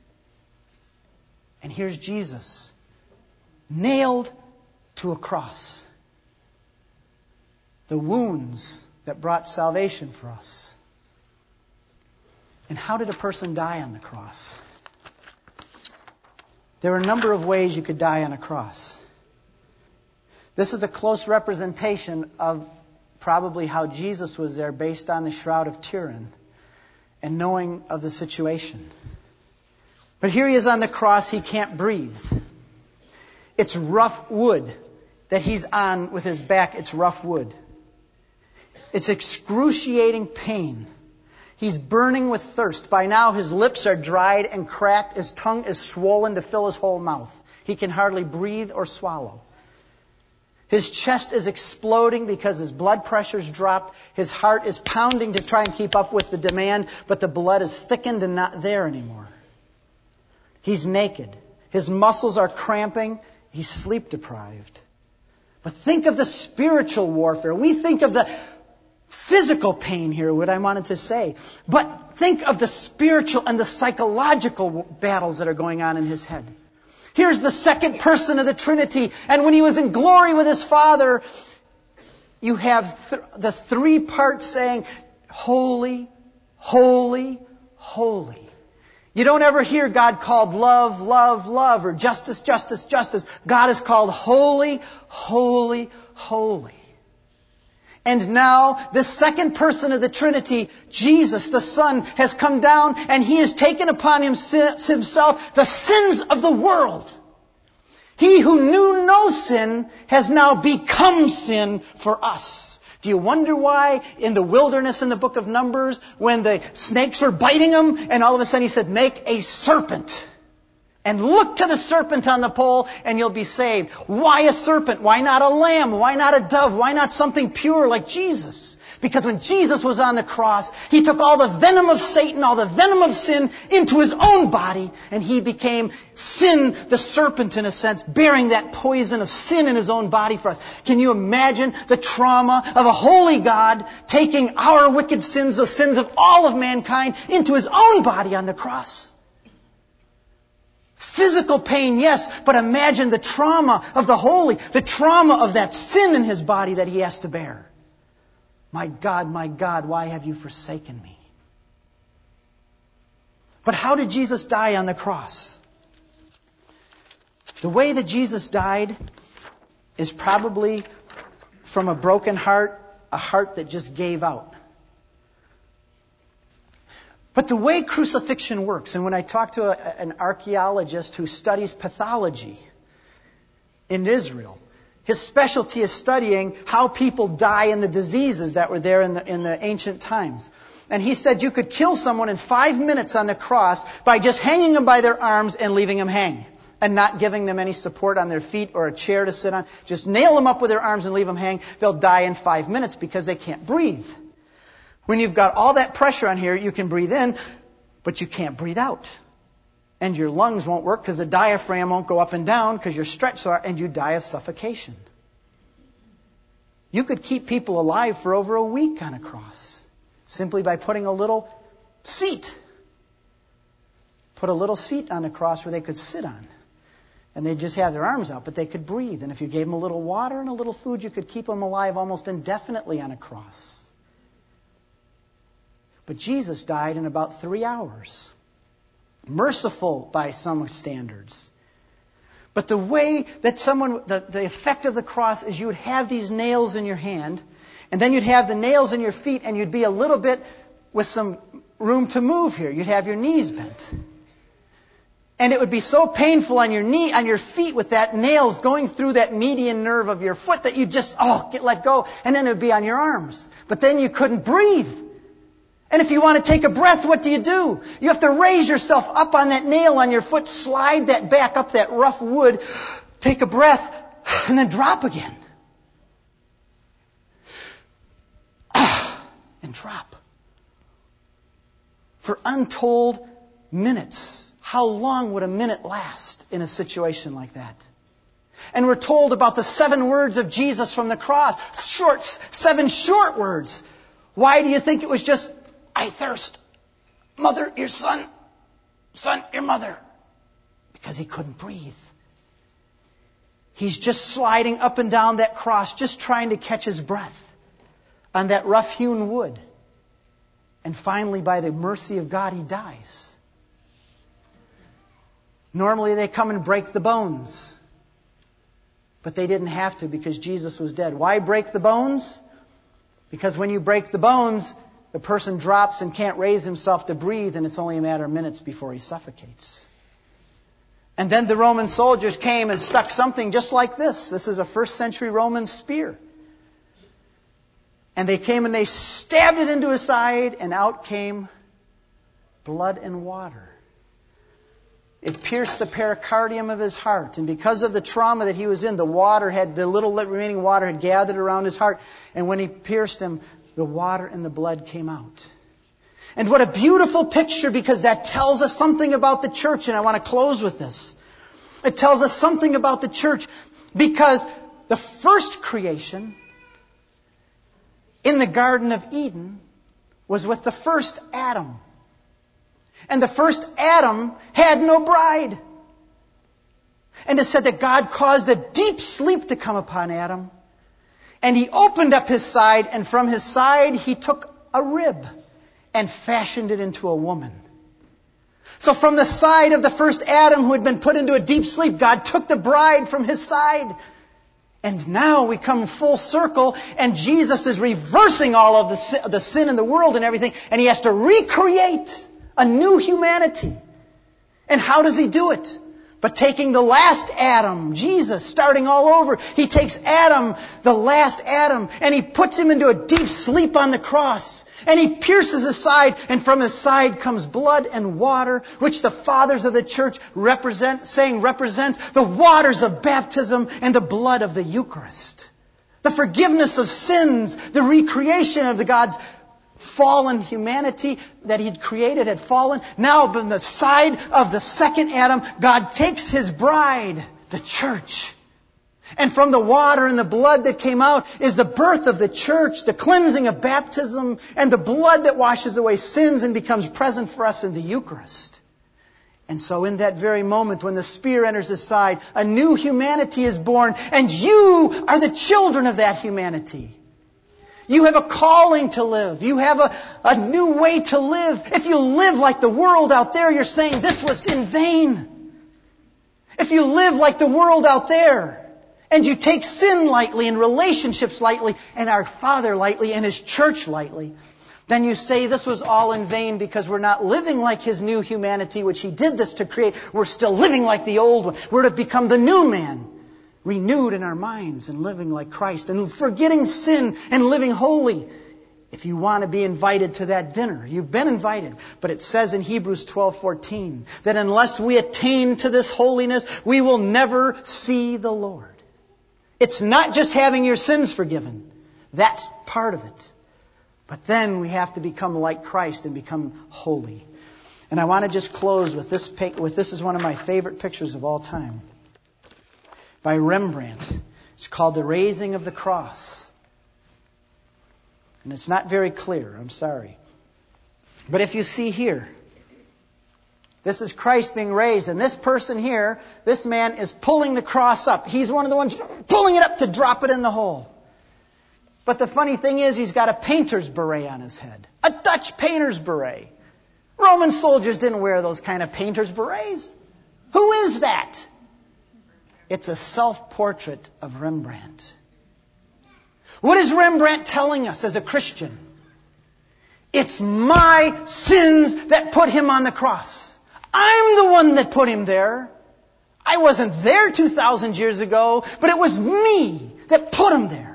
And here's Jesus, nailed to a cross. The wounds that brought salvation for us. And how did a person die on the cross? There are a number of ways you could die on a cross. This is a close representation of probably how Jesus was there based on the Shroud of Turin and knowing of the situation. But here he is on the cross, he can't breathe. It's rough wood that he's on with his back, it's rough wood. It's excruciating pain. He's burning with thirst. By now his lips are dried and cracked. His tongue is swollen to fill his whole mouth. He can hardly breathe or swallow. His chest is exploding because his blood pressure's dropped. His heart is pounding to try and keep up with the demand, but the blood is thickened and not there anymore. He's naked. His muscles are cramping. He's sleep deprived. But think of the spiritual warfare. We think of the physical pain here, what I wanted to say. But think of the spiritual and the psychological battles that are going on in his head. Here's the second person of the Trinity. And when he was in glory with his Father, you have the three parts saying, holy, holy, holy. You don't ever hear God called love, love, love, or justice, justice, justice. God is called holy, holy, holy. And now, the second person of the Trinity, Jesus, the Son, has come down and He has taken upon Himself the sins of the world. He who knew no sin has now become sin for us. Do you wonder why in the wilderness in the book of Numbers, when the snakes were biting him, and all of a sudden He said, make a serpent. And look to the serpent on the pole and you'll be saved. Why a serpent? Why not a lamb? Why not a dove? Why not something pure like Jesus? Because when Jesus was on the cross, He took all the venom of Satan, all the venom of sin into His own body, and He became sin, the serpent in a sense, bearing that poison of sin in His own body for us. Can you imagine the trauma of a holy God taking our wicked sins, the sins of all of mankind, into His own body on the cross? Physical pain, yes, but imagine the trauma of the holy, the trauma of that sin in His body that He has to bear. My God, why have you forsaken me? But how did Jesus die on the cross? The way that Jesus died is probably from a broken heart, a heart that just gave out. But the way crucifixion works, and when I talk to an archaeologist who studies pathology in Israel, his specialty is studying how people die in the diseases that were there in the ancient times. And he said you could kill someone in 5 minutes on the cross by just hanging them by their arms and leaving them hang, and not giving them any support on their feet or a chair to sit on. Just nail them up with their arms and leave them hang. They'll die in 5 minutes because they can't breathe. When you've got all that pressure on here, you can breathe in, but you can't breathe out. And your lungs won't work because the diaphragm won't go up and down because you're stretched so hard, and you die of suffocation. You could keep people alive for over a week on a cross simply by putting a little seat. Put a little seat on the cross where they could sit on. And they'd just have their arms out, but they could breathe. And if you gave them a little water and a little food, you could keep them alive almost indefinitely on a cross. But Jesus died in about 3 hours. Merciful by some standards. But the way that the effect of the cross is you would have these nails in your hand, and then you'd have the nails in your feet, and you'd be a little bit with some room to move here. You'd have your knees bent. And it would be so painful on your feet with that nails going through that median nerve of your foot that you just, let go. And then it would be on your arms. But then you couldn't breathe. And if you want to take a breath, what do? You have to raise yourself up on that nail on your foot, slide that back up that rough wood, take a breath, and then drop again. And drop. For untold minutes. How long would a minute last in a situation like that? And we're told about the 7 words of Jesus from the cross. 7 short words. Why do you think it was just, I thirst. Mother, your son. Son, your mother. Because He couldn't breathe. He's just sliding up and down that cross, just trying to catch his breath on that rough-hewn wood. And finally, by the mercy of God, He dies. Normally they come and break the bones. But they didn't have to because Jesus was dead. Why break the bones? Because when you break the bones, the person drops and can't raise himself to breathe, and it's only a matter of minutes before he suffocates. And then the Roman soldiers came and stuck something just like this. This is a 1st century Roman spear. And they came and they stabbed it into his side, and out came blood and water. It pierced the pericardium of his heart. And because of the trauma that he was in, the little remaining water had gathered around his heart. And when he pierced him, the water and the blood came out. And what a beautiful picture, because that tells us something about the church. And I want to close with this. It tells us something about the church because the first creation, in in the Garden of Eden was with the first Adam. And the first Adam had no bride. And it said that God caused a deep sleep to come upon Adam. And He opened up his side, and from his side He took a rib and fashioned it into a woman. So from the side of the first Adam who had been put into a deep sleep, God took the bride from his side. And now we come full circle, and Jesus is reversing all of the sin in the world and everything, and He has to recreate a new humanity. And how does He do it? But taking the last Adam, Jesus, starting all over, He takes Adam, the last Adam, and He puts him into a deep sleep on the cross. And He pierces his side, and from his side comes blood and water, which the fathers of the church represents the waters of baptism and the blood of the Eucharist. The forgiveness of sins, the recreation of God's fallen humanity that He'd created had fallen. Now, on the side of the second Adam, God takes His bride, the church. And from the water and the blood that came out is the birth of the church, the cleansing of baptism, and the blood that washes away sins and becomes present for us in the Eucharist. And so in that very moment when the spear enters His side, a new humanity is born, and you are the children of that humanity. You have a calling to live. You have a new way to live. If you live like the world out there, you're saying this was in vain. If you live like the world out there, and you take sin lightly and relationships lightly and our Father lightly and His church lightly, then you say this was all in vain because we're not living like His new humanity, which He did this to create. We're still living like the old one. We're to become the new man, renewed in our minds and living like Christ and forgetting sin and living holy. If you want to be invited to that dinner, you've been invited. But it says in Hebrews 12:14 that unless we attain to this holiness, we will never see the Lord. It's not just having your sins forgiven. That's part of it. But then we have to become like Christ and become holy. And I want to just close with this. This is one of my favorite pictures of all time, by Rembrandt. It's called The Raising of the Cross. And it's not very clear, I'm sorry. But if you see here, this is Christ being raised, and this person here, this man is pulling the cross up. He's one of the ones pulling it up to drop it in the hole. But the funny thing is, he's got a painter's beret on his head. A Dutch painter's beret. Roman soldiers didn't wear those kind of painter's berets. Who is that? It's a self-portrait of Rembrandt. What is Rembrandt telling us as a Christian? It's my sins that put him on the cross. I'm the one that put him there. I wasn't there 2,000 years ago, but it was me that put him there.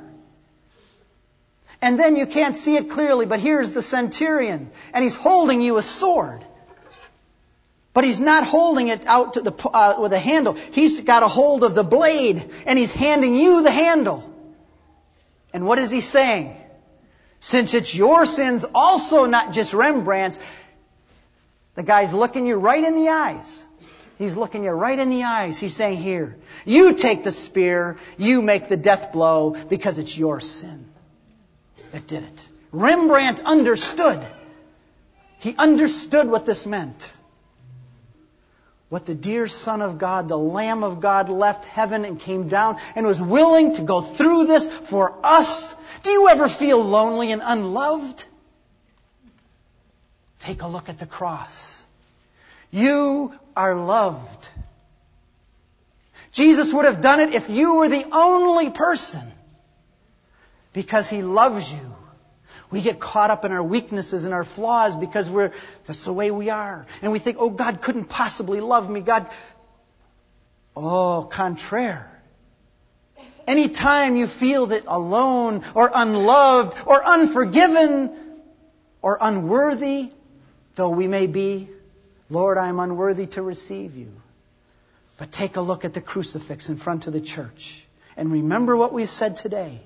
And then you can't see it clearly, but here's the centurion, and he's holding you a sword. But he's not holding it out to with a handle. He's got a hold of the blade, and he's handing you the handle. And what is he saying? Since it's your sins, also not just Rembrandt's, the guy's looking you right in the eyes. He's looking you right in the eyes. He's saying, here, you take the spear, you make the death blow, because it's your sin that did it. Rembrandt understood. He understood what this meant. What the dear Son of God, the Lamb of God, left heaven and came down and was willing to go through this for us. Do you ever feel lonely and unloved? Take a look at the cross. You are loved. Jesus would have done it if you were the only person, because He loves you. We get caught up in our weaknesses and our flaws because that's the way we are. And we think, oh, God couldn't possibly love me. Contraire. Anytime you feel that alone or unloved or unforgiven or unworthy, though we may be, Lord, I am unworthy to receive you. But take a look at the crucifix in front of the church and remember what we said today.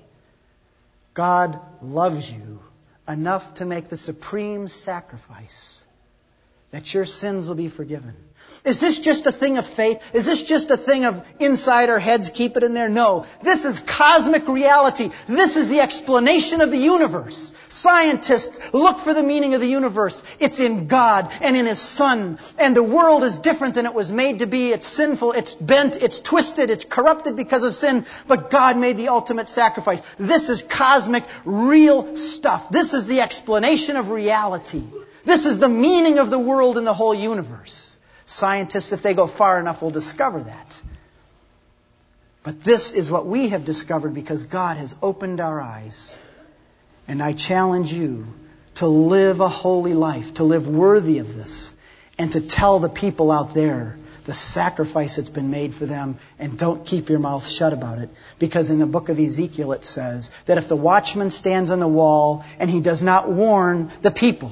God loves you enough to make the supreme sacrifice that your sins will be forgiven. Is this just a thing of faith? Is this just a thing of inside our heads, keep it in there? No. This is cosmic reality. This is the explanation of the universe. Scientists look for the meaning of the universe. It's in God and in His Son. And the world is different than it was made to be. It's sinful, it's bent, it's twisted, it's corrupted because of sin. But God made the ultimate sacrifice. This is cosmic, real stuff. This is the explanation of reality. This is the meaning of the world and the whole universe. Scientists, if they go far enough, will discover that. But this is what we have discovered because God has opened our eyes. And I challenge you to live a holy life, to live worthy of this, and to tell the people out there the sacrifice that's been made for them, and don't keep your mouth shut about it. Because in the book of Ezekiel it says that if the watchman stands on the wall and he does not warn the people,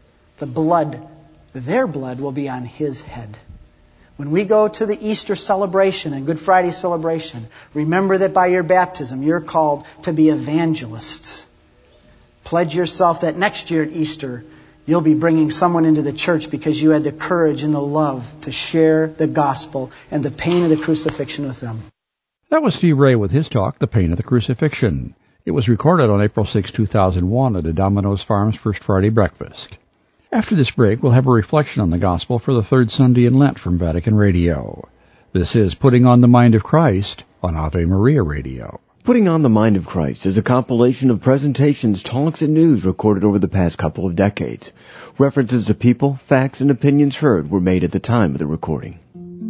their blood will be on his head. When we go to the Easter celebration and Good Friday celebration, remember that by your baptism you're called to be evangelists. Pledge yourself that next year at Easter you'll be bringing someone into the church because you had the courage and the love to share the gospel and the pain of the crucifixion with them. That was Steve Ray with his talk, The Pain of the Crucifixion. It was recorded on April 6, 2001 at a Domino's Farms First Friday breakfast. After this break, we'll have a reflection on the gospel for the third Sunday in Lent from Vatican Radio. This is Putting on the Mind of Christ on Ave Maria Radio. Putting on the Mind of Christ is a compilation of presentations, talks, and news recorded over the past couple of decades. References to people, facts, and opinions heard were made at the time of the recording.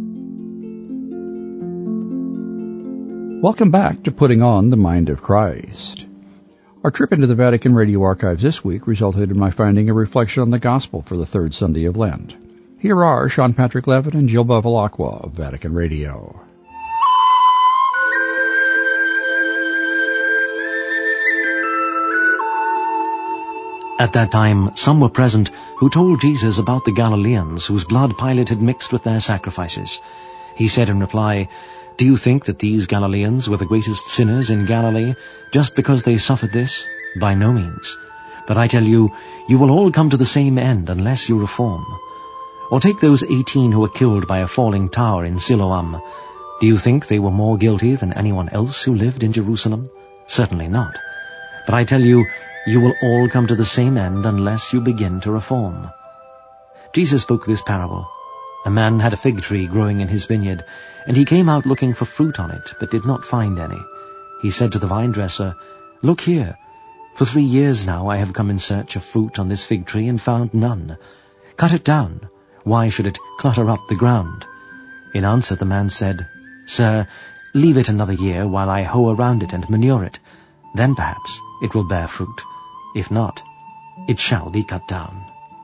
Welcome back to Putting on the Mind of Christ. Our trip into the Vatican Radio archives this week resulted in my finding a reflection on the Gospel for the third Sunday of Lent. Here are Sean Patrick Levitt and Jill Bevilacqua of Vatican Radio. At that time, some were present who told Jesus about the Galileans whose blood Pilate had mixed with their sacrifices. He said in reply, "Do you think that these Galileans were the greatest sinners in Galilee just because they suffered this? By no means. But I tell you, you will all come to the same end unless you reform. Or take those 18 who were killed by a falling tower in Siloam. Do you think they were more guilty than anyone else who lived in Jerusalem? Certainly not. But I tell you, you will all come to the same end unless you begin to reform." Jesus spoke this parable. A man had a fig tree growing in his vineyard, and he came out looking for fruit on it, but did not find any. He said to the vine dresser, "Look here, for 3 years now I have come in search of fruit on this fig tree and found none. Cut it down. Why should it clutter up the ground?" In answer the man said, "Sir, leave it another year while I hoe around it and manure it. Then perhaps it will bear fruit. If not, it shall be cut down."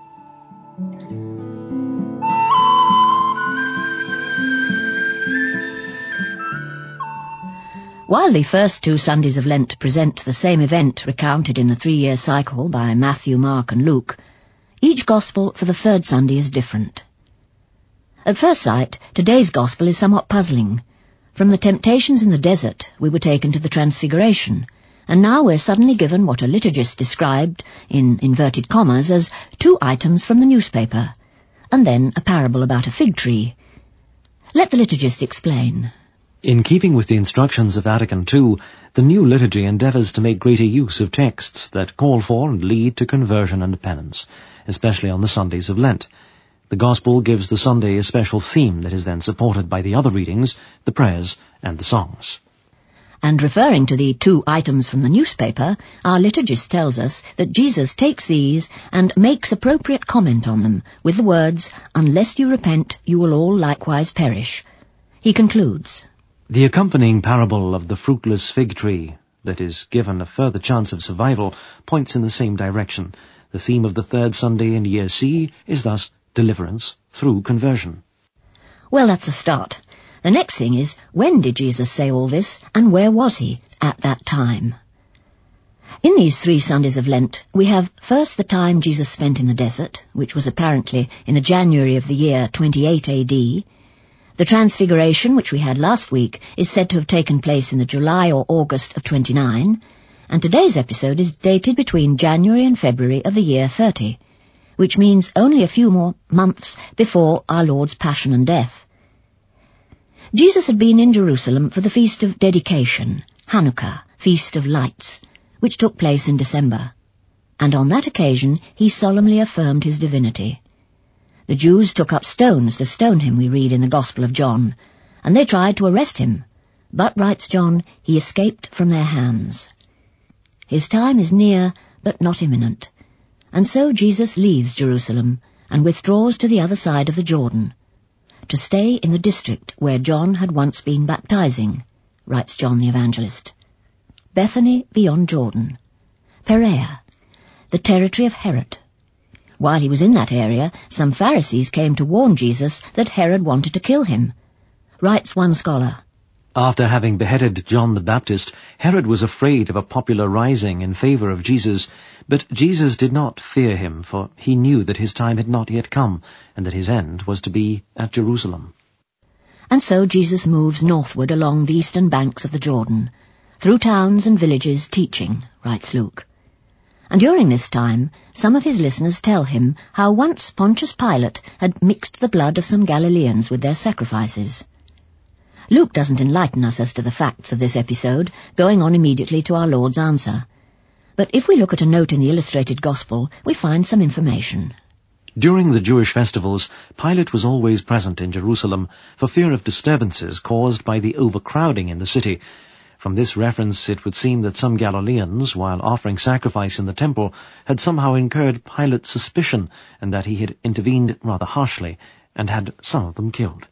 While the first 2 Sundays of Lent present the same event recounted in the 3-year cycle by Matthew, Mark and Luke, each Gospel for the third Sunday is different. At first sight, today's Gospel is somewhat puzzling. From the temptations in the desert, we were taken to the Transfiguration, and now we're suddenly given what a liturgist described, in inverted commas, as 2 items from the newspaper, and then a parable about a fig tree. Let the liturgist explain. In keeping with the instructions of Vatican II, the new liturgy endeavours to make greater use of texts that call for and lead to conversion and penance, especially on the Sundays of Lent. The Gospel gives the Sunday a special theme that is then supported by the other readings, the prayers, and the songs. And referring to the 2 items from the newspaper, our liturgist tells us that Jesus takes these and makes appropriate comment on them with the words, "Unless you repent, you will all likewise perish." He concludes, The accompanying parable of the fruitless fig tree that is given a further chance of survival points in the same direction. The theme of the third Sunday in Year C is thus deliverance through conversion. Well, that's a start. The next thing is, when did Jesus say all this, and where was he at that time? In these 3 Sundays of Lent, we have first the time Jesus spent in the desert, which was apparently in the January of the year 28 AD. The Transfiguration, which we had last week, is said to have taken place in the July or August of 29, and today's episode is dated between January and February of the year 30, which means only a few more months before our Lord's passion and death. Jesus had been in Jerusalem for the Feast of Dedication, Hanukkah, Feast of Lights, which took place in December, and on that occasion he solemnly affirmed his divinity. The Jews took up stones to stone him, we read in the Gospel of John, and they tried to arrest him, but, writes John, he escaped from their hands. His time is near, but not imminent, and so Jesus leaves Jerusalem and withdraws to the other side of the Jordan, to stay in the district where John had once been baptizing, writes John the Evangelist. Bethany beyond Jordan, Perea, the territory of Herod. While he was in that area, some Pharisees came to warn Jesus that Herod wanted to kill him. Writes one scholar, After having beheaded John the Baptist, Herod was afraid of a popular rising in favor of Jesus, but Jesus did not fear him, for he knew that his time had not yet come, and that his end was to be at Jerusalem. And so Jesus moves northward along the eastern banks of the Jordan, through towns and villages teaching, writes Luke. And during this time, some of his listeners tell him how once Pontius Pilate had mixed the blood of some Galileans with their sacrifices. Luke doesn't enlighten us as to the facts of this episode, going on immediately to our Lord's answer. But if we look at a note in the illustrated Gospel, we find some information. During the Jewish festivals, Pilate was always present in Jerusalem for fear of disturbances caused by the overcrowding in the city. From this reference, it would seem that some Galileans, while offering sacrifice in the temple, had somehow incurred Pilate's suspicion, and that he had intervened rather harshly, and had some of them killed.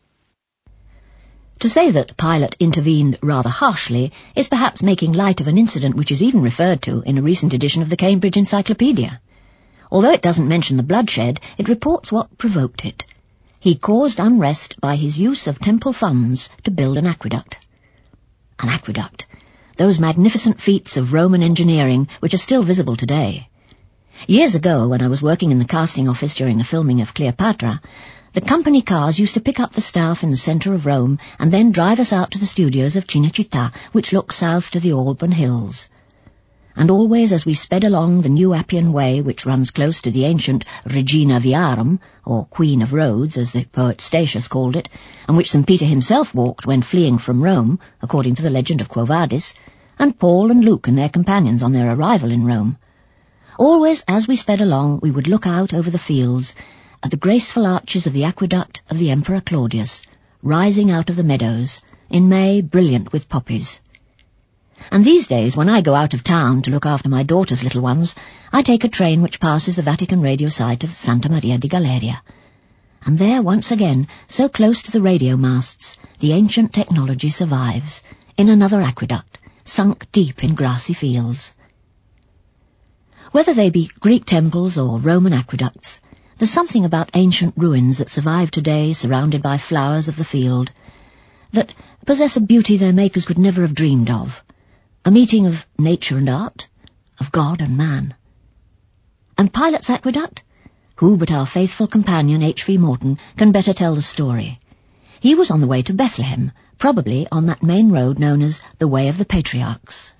To say that Pilate intervened rather harshly is perhaps making light of an incident which is even referred to in a recent edition of the Cambridge Encyclopedia. Although it doesn't mention the bloodshed, it reports what provoked it. He caused unrest by his use of temple funds to build an aqueduct. An aqueduct, those magnificent feats of Roman engineering which are still visible today. Years ago, when I was working in the casting office during the filming of Cleopatra, the company cars used to pick up the staff in the centre of Rome and then drive us out to the studios of Cinecittà, which look south to the Alban Hills. And always as we sped along the new Appian Way, which runs close to the ancient Regina Viarum, or Queen of Roads, as the poet Statius called it, and which St. Peter himself walked when fleeing from Rome, according to the legend of Quo Vadis, and Paul and Luke and their companions on their arrival in Rome. Always as we sped along, we would look out over the fields at the graceful arches of the aqueduct of the Emperor Claudius, rising out of the meadows, in May brilliant with poppies. And these days, when I go out of town to look after my daughter's little ones, I take a train which passes the Vatican radio site of Santa Maria di Galeria. And there, once again, so close to the radio masts, the ancient technology survives, in another aqueduct, sunk deep in grassy fields. Whether they be Greek temples or Roman aqueducts, there's something about ancient ruins that survive today, surrounded by flowers of the field, that possess a beauty their makers could never have dreamed of. A meeting of nature and art, of God and man. And Pilate's aqueduct? Who but our faithful companion H.V. Morton can better tell the story? He was on the way to Bethlehem, probably on that main road known as the Way of the Patriarchs.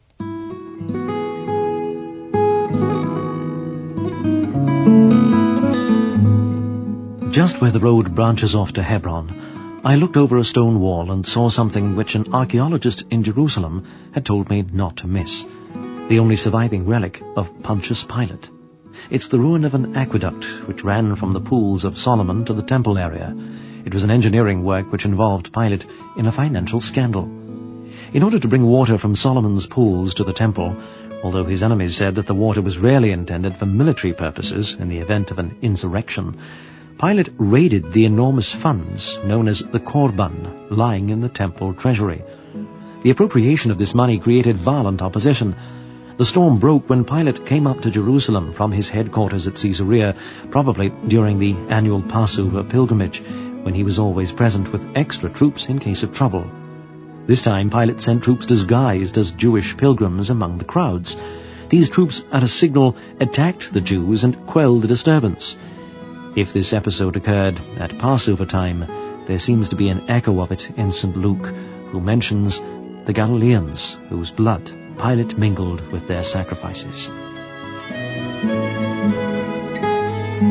Just where the road branches off to Hebron, I looked over a stone wall and saw something which an archaeologist in Jerusalem had told me not to miss. The only surviving relic of Pontius Pilate. It's the ruin of an aqueduct which ran from the pools of Solomon to the temple area. It was an engineering work which involved Pilate in a financial scandal. In order to bring water from Solomon's pools to the temple, although his enemies said that the water was rarely intended for military purposes in the event of an insurrection, Pilate raided the enormous funds known as the Korban lying in the temple treasury. The appropriation of this money created violent opposition. The storm broke when Pilate came up to Jerusalem from his headquarters at Caesarea, probably during the annual Passover pilgrimage, when he was always present with extra troops in case of trouble. This time Pilate sent troops disguised as Jewish pilgrims among the crowds. These troops, at a signal, attacked the Jews and quelled the disturbance. If this episode occurred at Passover time, there seems to be an echo of it in St. Luke, who mentions the Galileans whose blood Pilate mingled with their sacrifices.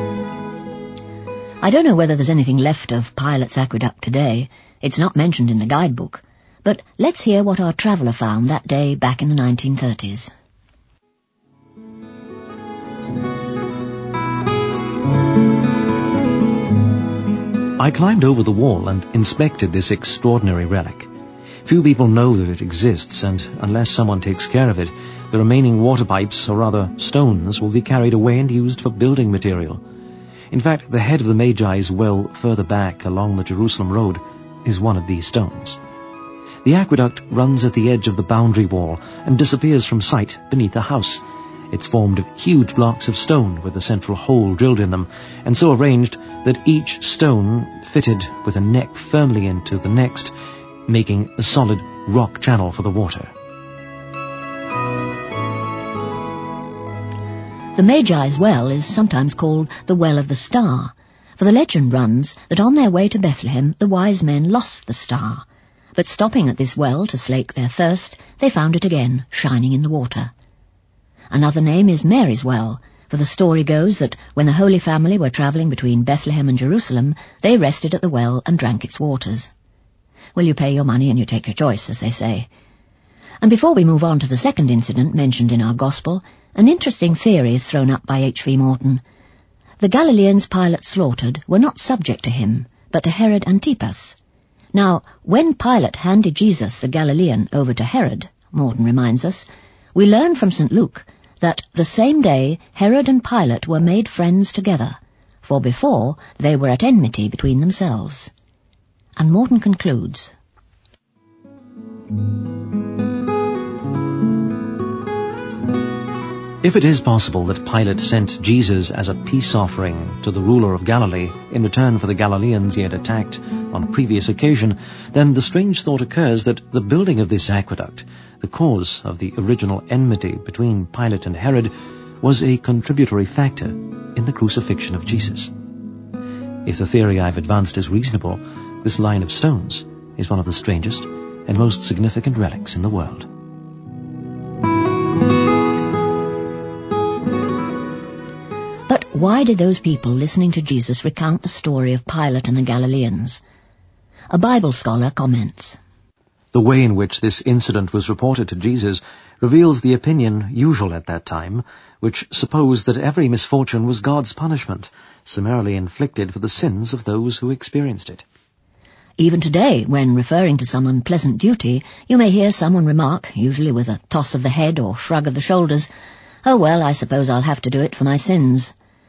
I don't know whether there's anything left of Pilate's aqueduct today. It's not mentioned in the guidebook. But let's hear what our traveller found that day back in the 1930s. I climbed over the wall and inspected this extraordinary relic. Few people know that it exists, and unless someone takes care of it, the remaining water pipes, or rather stones, will be carried away and used for building material. In fact, the head of the Magi's well further back along the Jerusalem road is one of these stones. The aqueduct runs at the edge of the boundary wall and disappears from sight beneath a house. It's formed of huge blocks of stone with a central hole drilled in them, and so arranged that each stone fitted with a neck firmly into the next, making a solid rock channel for the water. The Magi's well is sometimes called the Well of the Star, for the legend runs that on their way to Bethlehem the wise men lost the star, but stopping at this well to slake their thirst, they found it again, shining in the water. Another name is Mary's Well, for the story goes that when the Holy Family were travelling between Bethlehem and Jerusalem, they rested at the well and drank its waters. Well, you pay your money and you take your choice, as they say. And before we move on to the second incident mentioned in our Gospel, an interesting theory is thrown up by H.V. Morton. The Galileans Pilate slaughtered were not subject to him, but to Herod Antipas. Now, when Pilate handed Jesus the Galilean over to Herod, Morton reminds us, we learn from St. Luke that the same day Herod and Pilate were made friends together, for before they were at enmity between themselves. And Morton concludes, If it is possible that Pilate sent Jesus as a peace offering to the ruler of Galilee in return for the Galileans he had attacked on a previous occasion, then the strange thought occurs that the building of this aqueduct, the cause of the original enmity between Pilate and Herod, was a contributory factor in the crucifixion of Jesus. If the theory I've advanced is reasonable, this line of stones is one of the strangest and most significant relics in the world. But why did those people listening to Jesus recount the story of Pilate and the Galileans? A Bible scholar comments, The way in which this incident was reported to Jesus reveals the opinion usual at that time, which supposed that every misfortune was God's punishment, summarily inflicted for the sins of those who experienced it. Even today, when referring to some unpleasant duty, you may hear someone remark, usually with a toss of the head or shrug of the shoulders, "Oh well, I suppose I'll have to do it for my sins."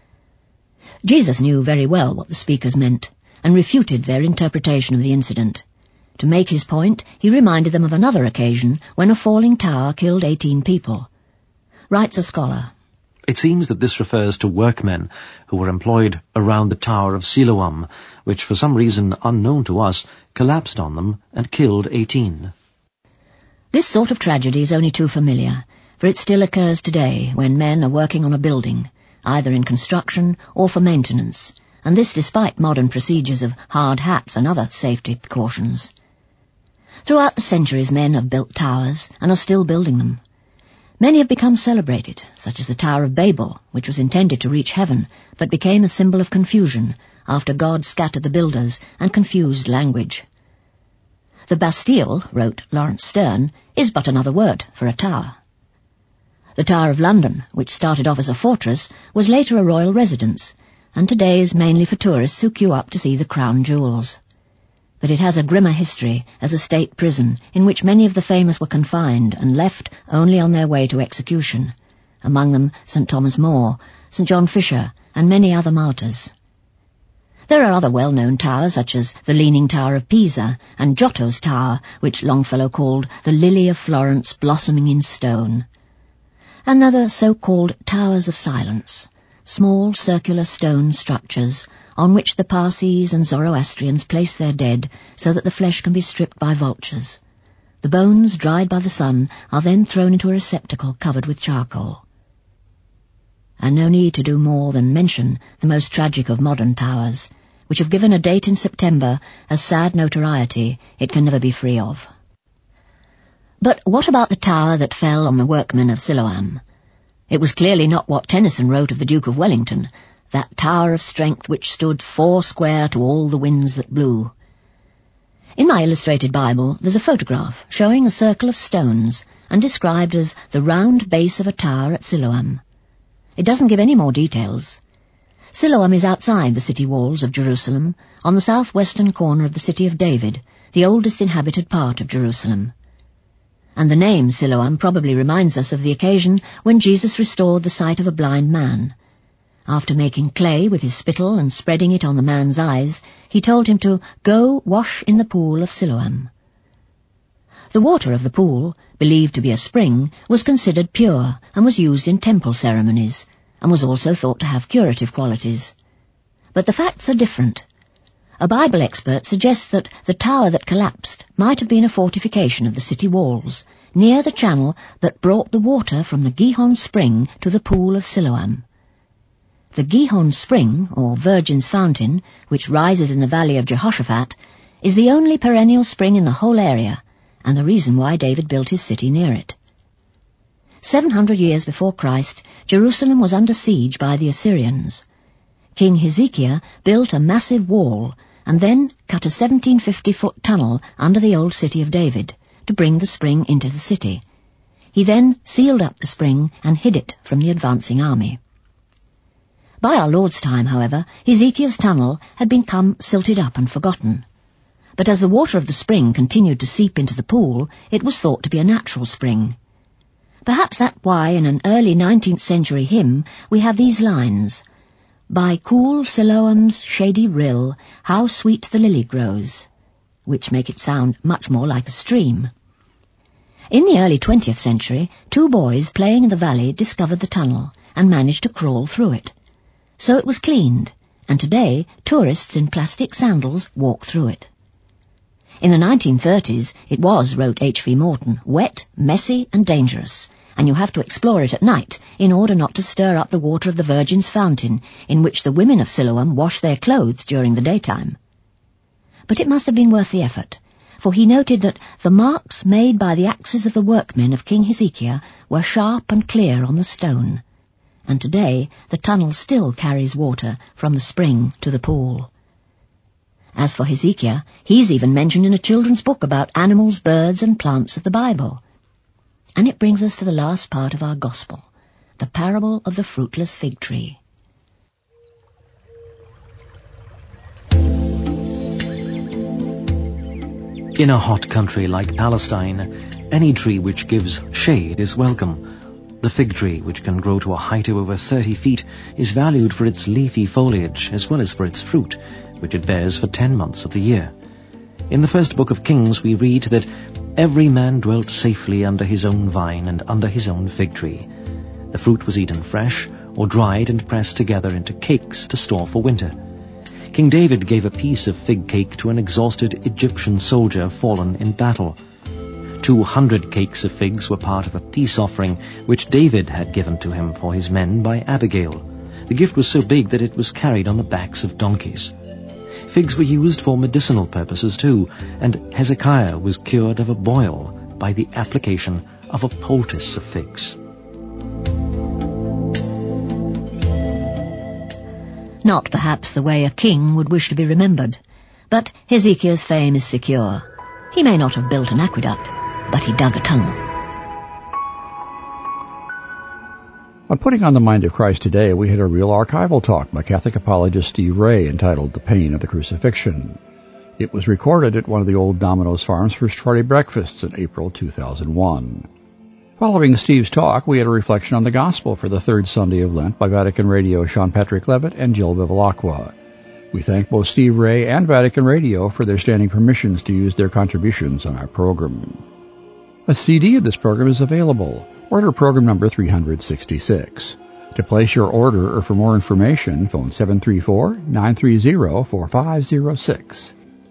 Jesus knew very well what the speakers meant, and refuted their interpretation of the incident. To make his point, he reminded them of another occasion when a falling tower killed 18 people. Writes a scholar, It seems that this refers to workmen who were employed around the Tower of Siloam, which for some reason unknown to us collapsed on them and killed 18. This sort of tragedy is only too familiar, for it still occurs today when men are working on a building, either in construction or for maintenance, and this despite modern procedures of hard hats and other safety precautions. Throughout the centuries men have built towers and are still building them. Many have become celebrated, such as the Tower of Babel, which was intended to reach heaven, but became a symbol of confusion after God scattered the builders and confused language. The Bastille, wrote Lawrence Sterne, is but another word for a tower. The Tower of London, which started off as a fortress, was later a royal residence, and today is mainly for tourists who queue up to see the crown jewels. But it has a grimmer history as a state prison in which many of the famous were confined and left only on their way to execution, among them St. Thomas More, St. John Fisher, and many other martyrs. There are other well-known towers, such as the Leaning Tower of Pisa and Giotto's Tower, which Longfellow called the Lily of Florence blossoming in stone. And other so-called Towers of Silence, small circular stone structures on which the Parsees and Zoroastrians place their dead so that the flesh can be stripped by vultures. The bones, dried by the sun, are then thrown into a receptacle covered with charcoal. And no need to do more than mention the most tragic of modern towers, which have given a date in September a sad notoriety it can never be free of. But what about the tower that fell on the workmen of Siloam? It was clearly not what Tennyson wrote of the Duke of Wellington, that tower of strength which stood foursquare to all the winds that blew. In my illustrated Bible, there's a photograph showing a circle of stones and described as the round base of a tower at Siloam. It doesn't give any more details. Siloam is outside the city walls of Jerusalem, on the southwestern corner of the city of David, the oldest inhabited part of Jerusalem. And the name Siloam probably reminds us of the occasion when Jesus restored the sight of a blind man. After making clay with his spittle and spreading it on the man's eyes, he told him to go wash in the pool of Siloam. The water of the pool, believed to be a spring, was considered pure and was used in temple ceremonies, and was also thought to have curative qualities. But the facts are different. A Bible expert suggests that the tower that collapsed might have been a fortification of the city walls, near the channel that brought the water from the Gihon spring to the pool of Siloam. The Gihon spring, or Virgin's Fountain, which rises in the valley of Jehoshaphat, is the only perennial spring in the whole area, and the reason why David built his city near it. 700 years before Christ, Jerusalem was under siege by the Assyrians. King Hezekiah built a massive wall and then cut a 1750-foot tunnel under the old city of David to bring the spring into the city. He then sealed up the spring and hid it from the advancing army. By our Lord's time, however, Hezekiah's tunnel had become silted up and forgotten. But as the water of the spring continued to seep into the pool, it was thought to be a natural spring. Perhaps that's why in an early 19th century hymn we have these lines, "By cool Siloam's shady rill, how sweet the lily grows," which make it sound much more like a stream. In the early 20th century, 2 boys playing in the valley discovered the tunnel and managed to crawl through it. So it was cleaned, and today tourists in plastic sandals walk through it. In the 1930s, it was, wrote H.V. Morton, wet, messy and dangerous, and you have to explore it at night in order not to stir up the water of the Virgin's Fountain, in which the women of Siloam wash their clothes during the daytime. But it must have been worth the effort, for he noted that the marks made by the axes of the workmen of King Hezekiah were sharp and clear on the stone, and today the tunnel still carries water from the spring to the pool. As for Hezekiah, he's even mentioned in a children's book about animals, birds and plants of the Bible. And it brings us to the last part of our gospel, the parable of the fruitless fig tree. In a hot country like Palestine, any tree which gives shade is welcome. The fig tree, which can grow to a height of over 30 feet, is valued for its leafy foliage as well as for its fruit, which it bears for 10 months of the year. In the first book of Kings we read that every man dwelt safely under his own vine and under his own fig tree. The fruit was eaten fresh or dried and pressed together into cakes to store for winter. King David gave a piece of fig cake to an exhausted Egyptian soldier fallen in battle. 200 cakes of figs were part of a peace offering which David had given to him for his men by Abigail. The gift was so big that it was carried on the backs of donkeys. Figs were used for medicinal purposes too, and Hezekiah was cured of a boil by the application of a poultice of figs. Not perhaps the way a king would wish to be remembered, but Hezekiah's fame is secure. He may not have built an aqueduct, but he dug a tunnel. On Putting on the Mind of Christ today, we had a real archival talk by Catholic apologist Steve Ray entitled The Pain of the Crucifixion. It was recorded at one of the old Domino's Farms First Friday breakfasts in April 2001. Following Steve's talk, we had a reflection on the Gospel for the third Sunday of Lent by Vatican Radio Sean Patrick Levitt and Jill Bevilacqua. We thank both Steve Ray and Vatican Radio for their standing permissions to use their contributions on our program. A CD of this program is available. Order program number 366. To place your order or for more information, phone 734-930-4506.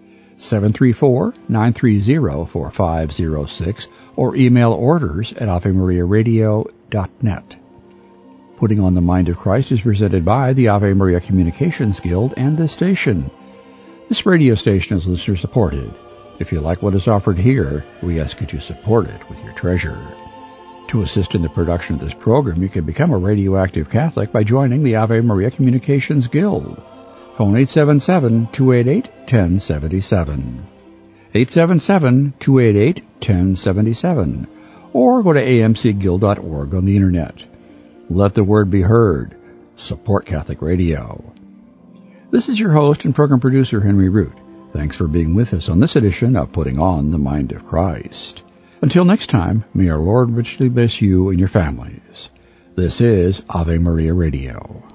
734-930-4506 or email orders at AveMariaRadio.net. Putting on the Mind of Christ is presented by the Ave Maria Communications Guild and this station. This radio station is listener-supported. If you like what is offered here, we ask you to support it with your treasure. To assist in the production of this program, you can become a radioactive Catholic by joining the Ave Maria Communications Guild. Phone 877-288-1077. 877-288-1077. Or go to amcguild.org on the Internet. Let the word be heard. Support Catholic Radio. This is your host and program producer, Henry Root. Thanks for being with us on this edition of Putting on the Mind of Christ. Until next time, may our Lord richly bless you and your families. This is Ave Maria Radio.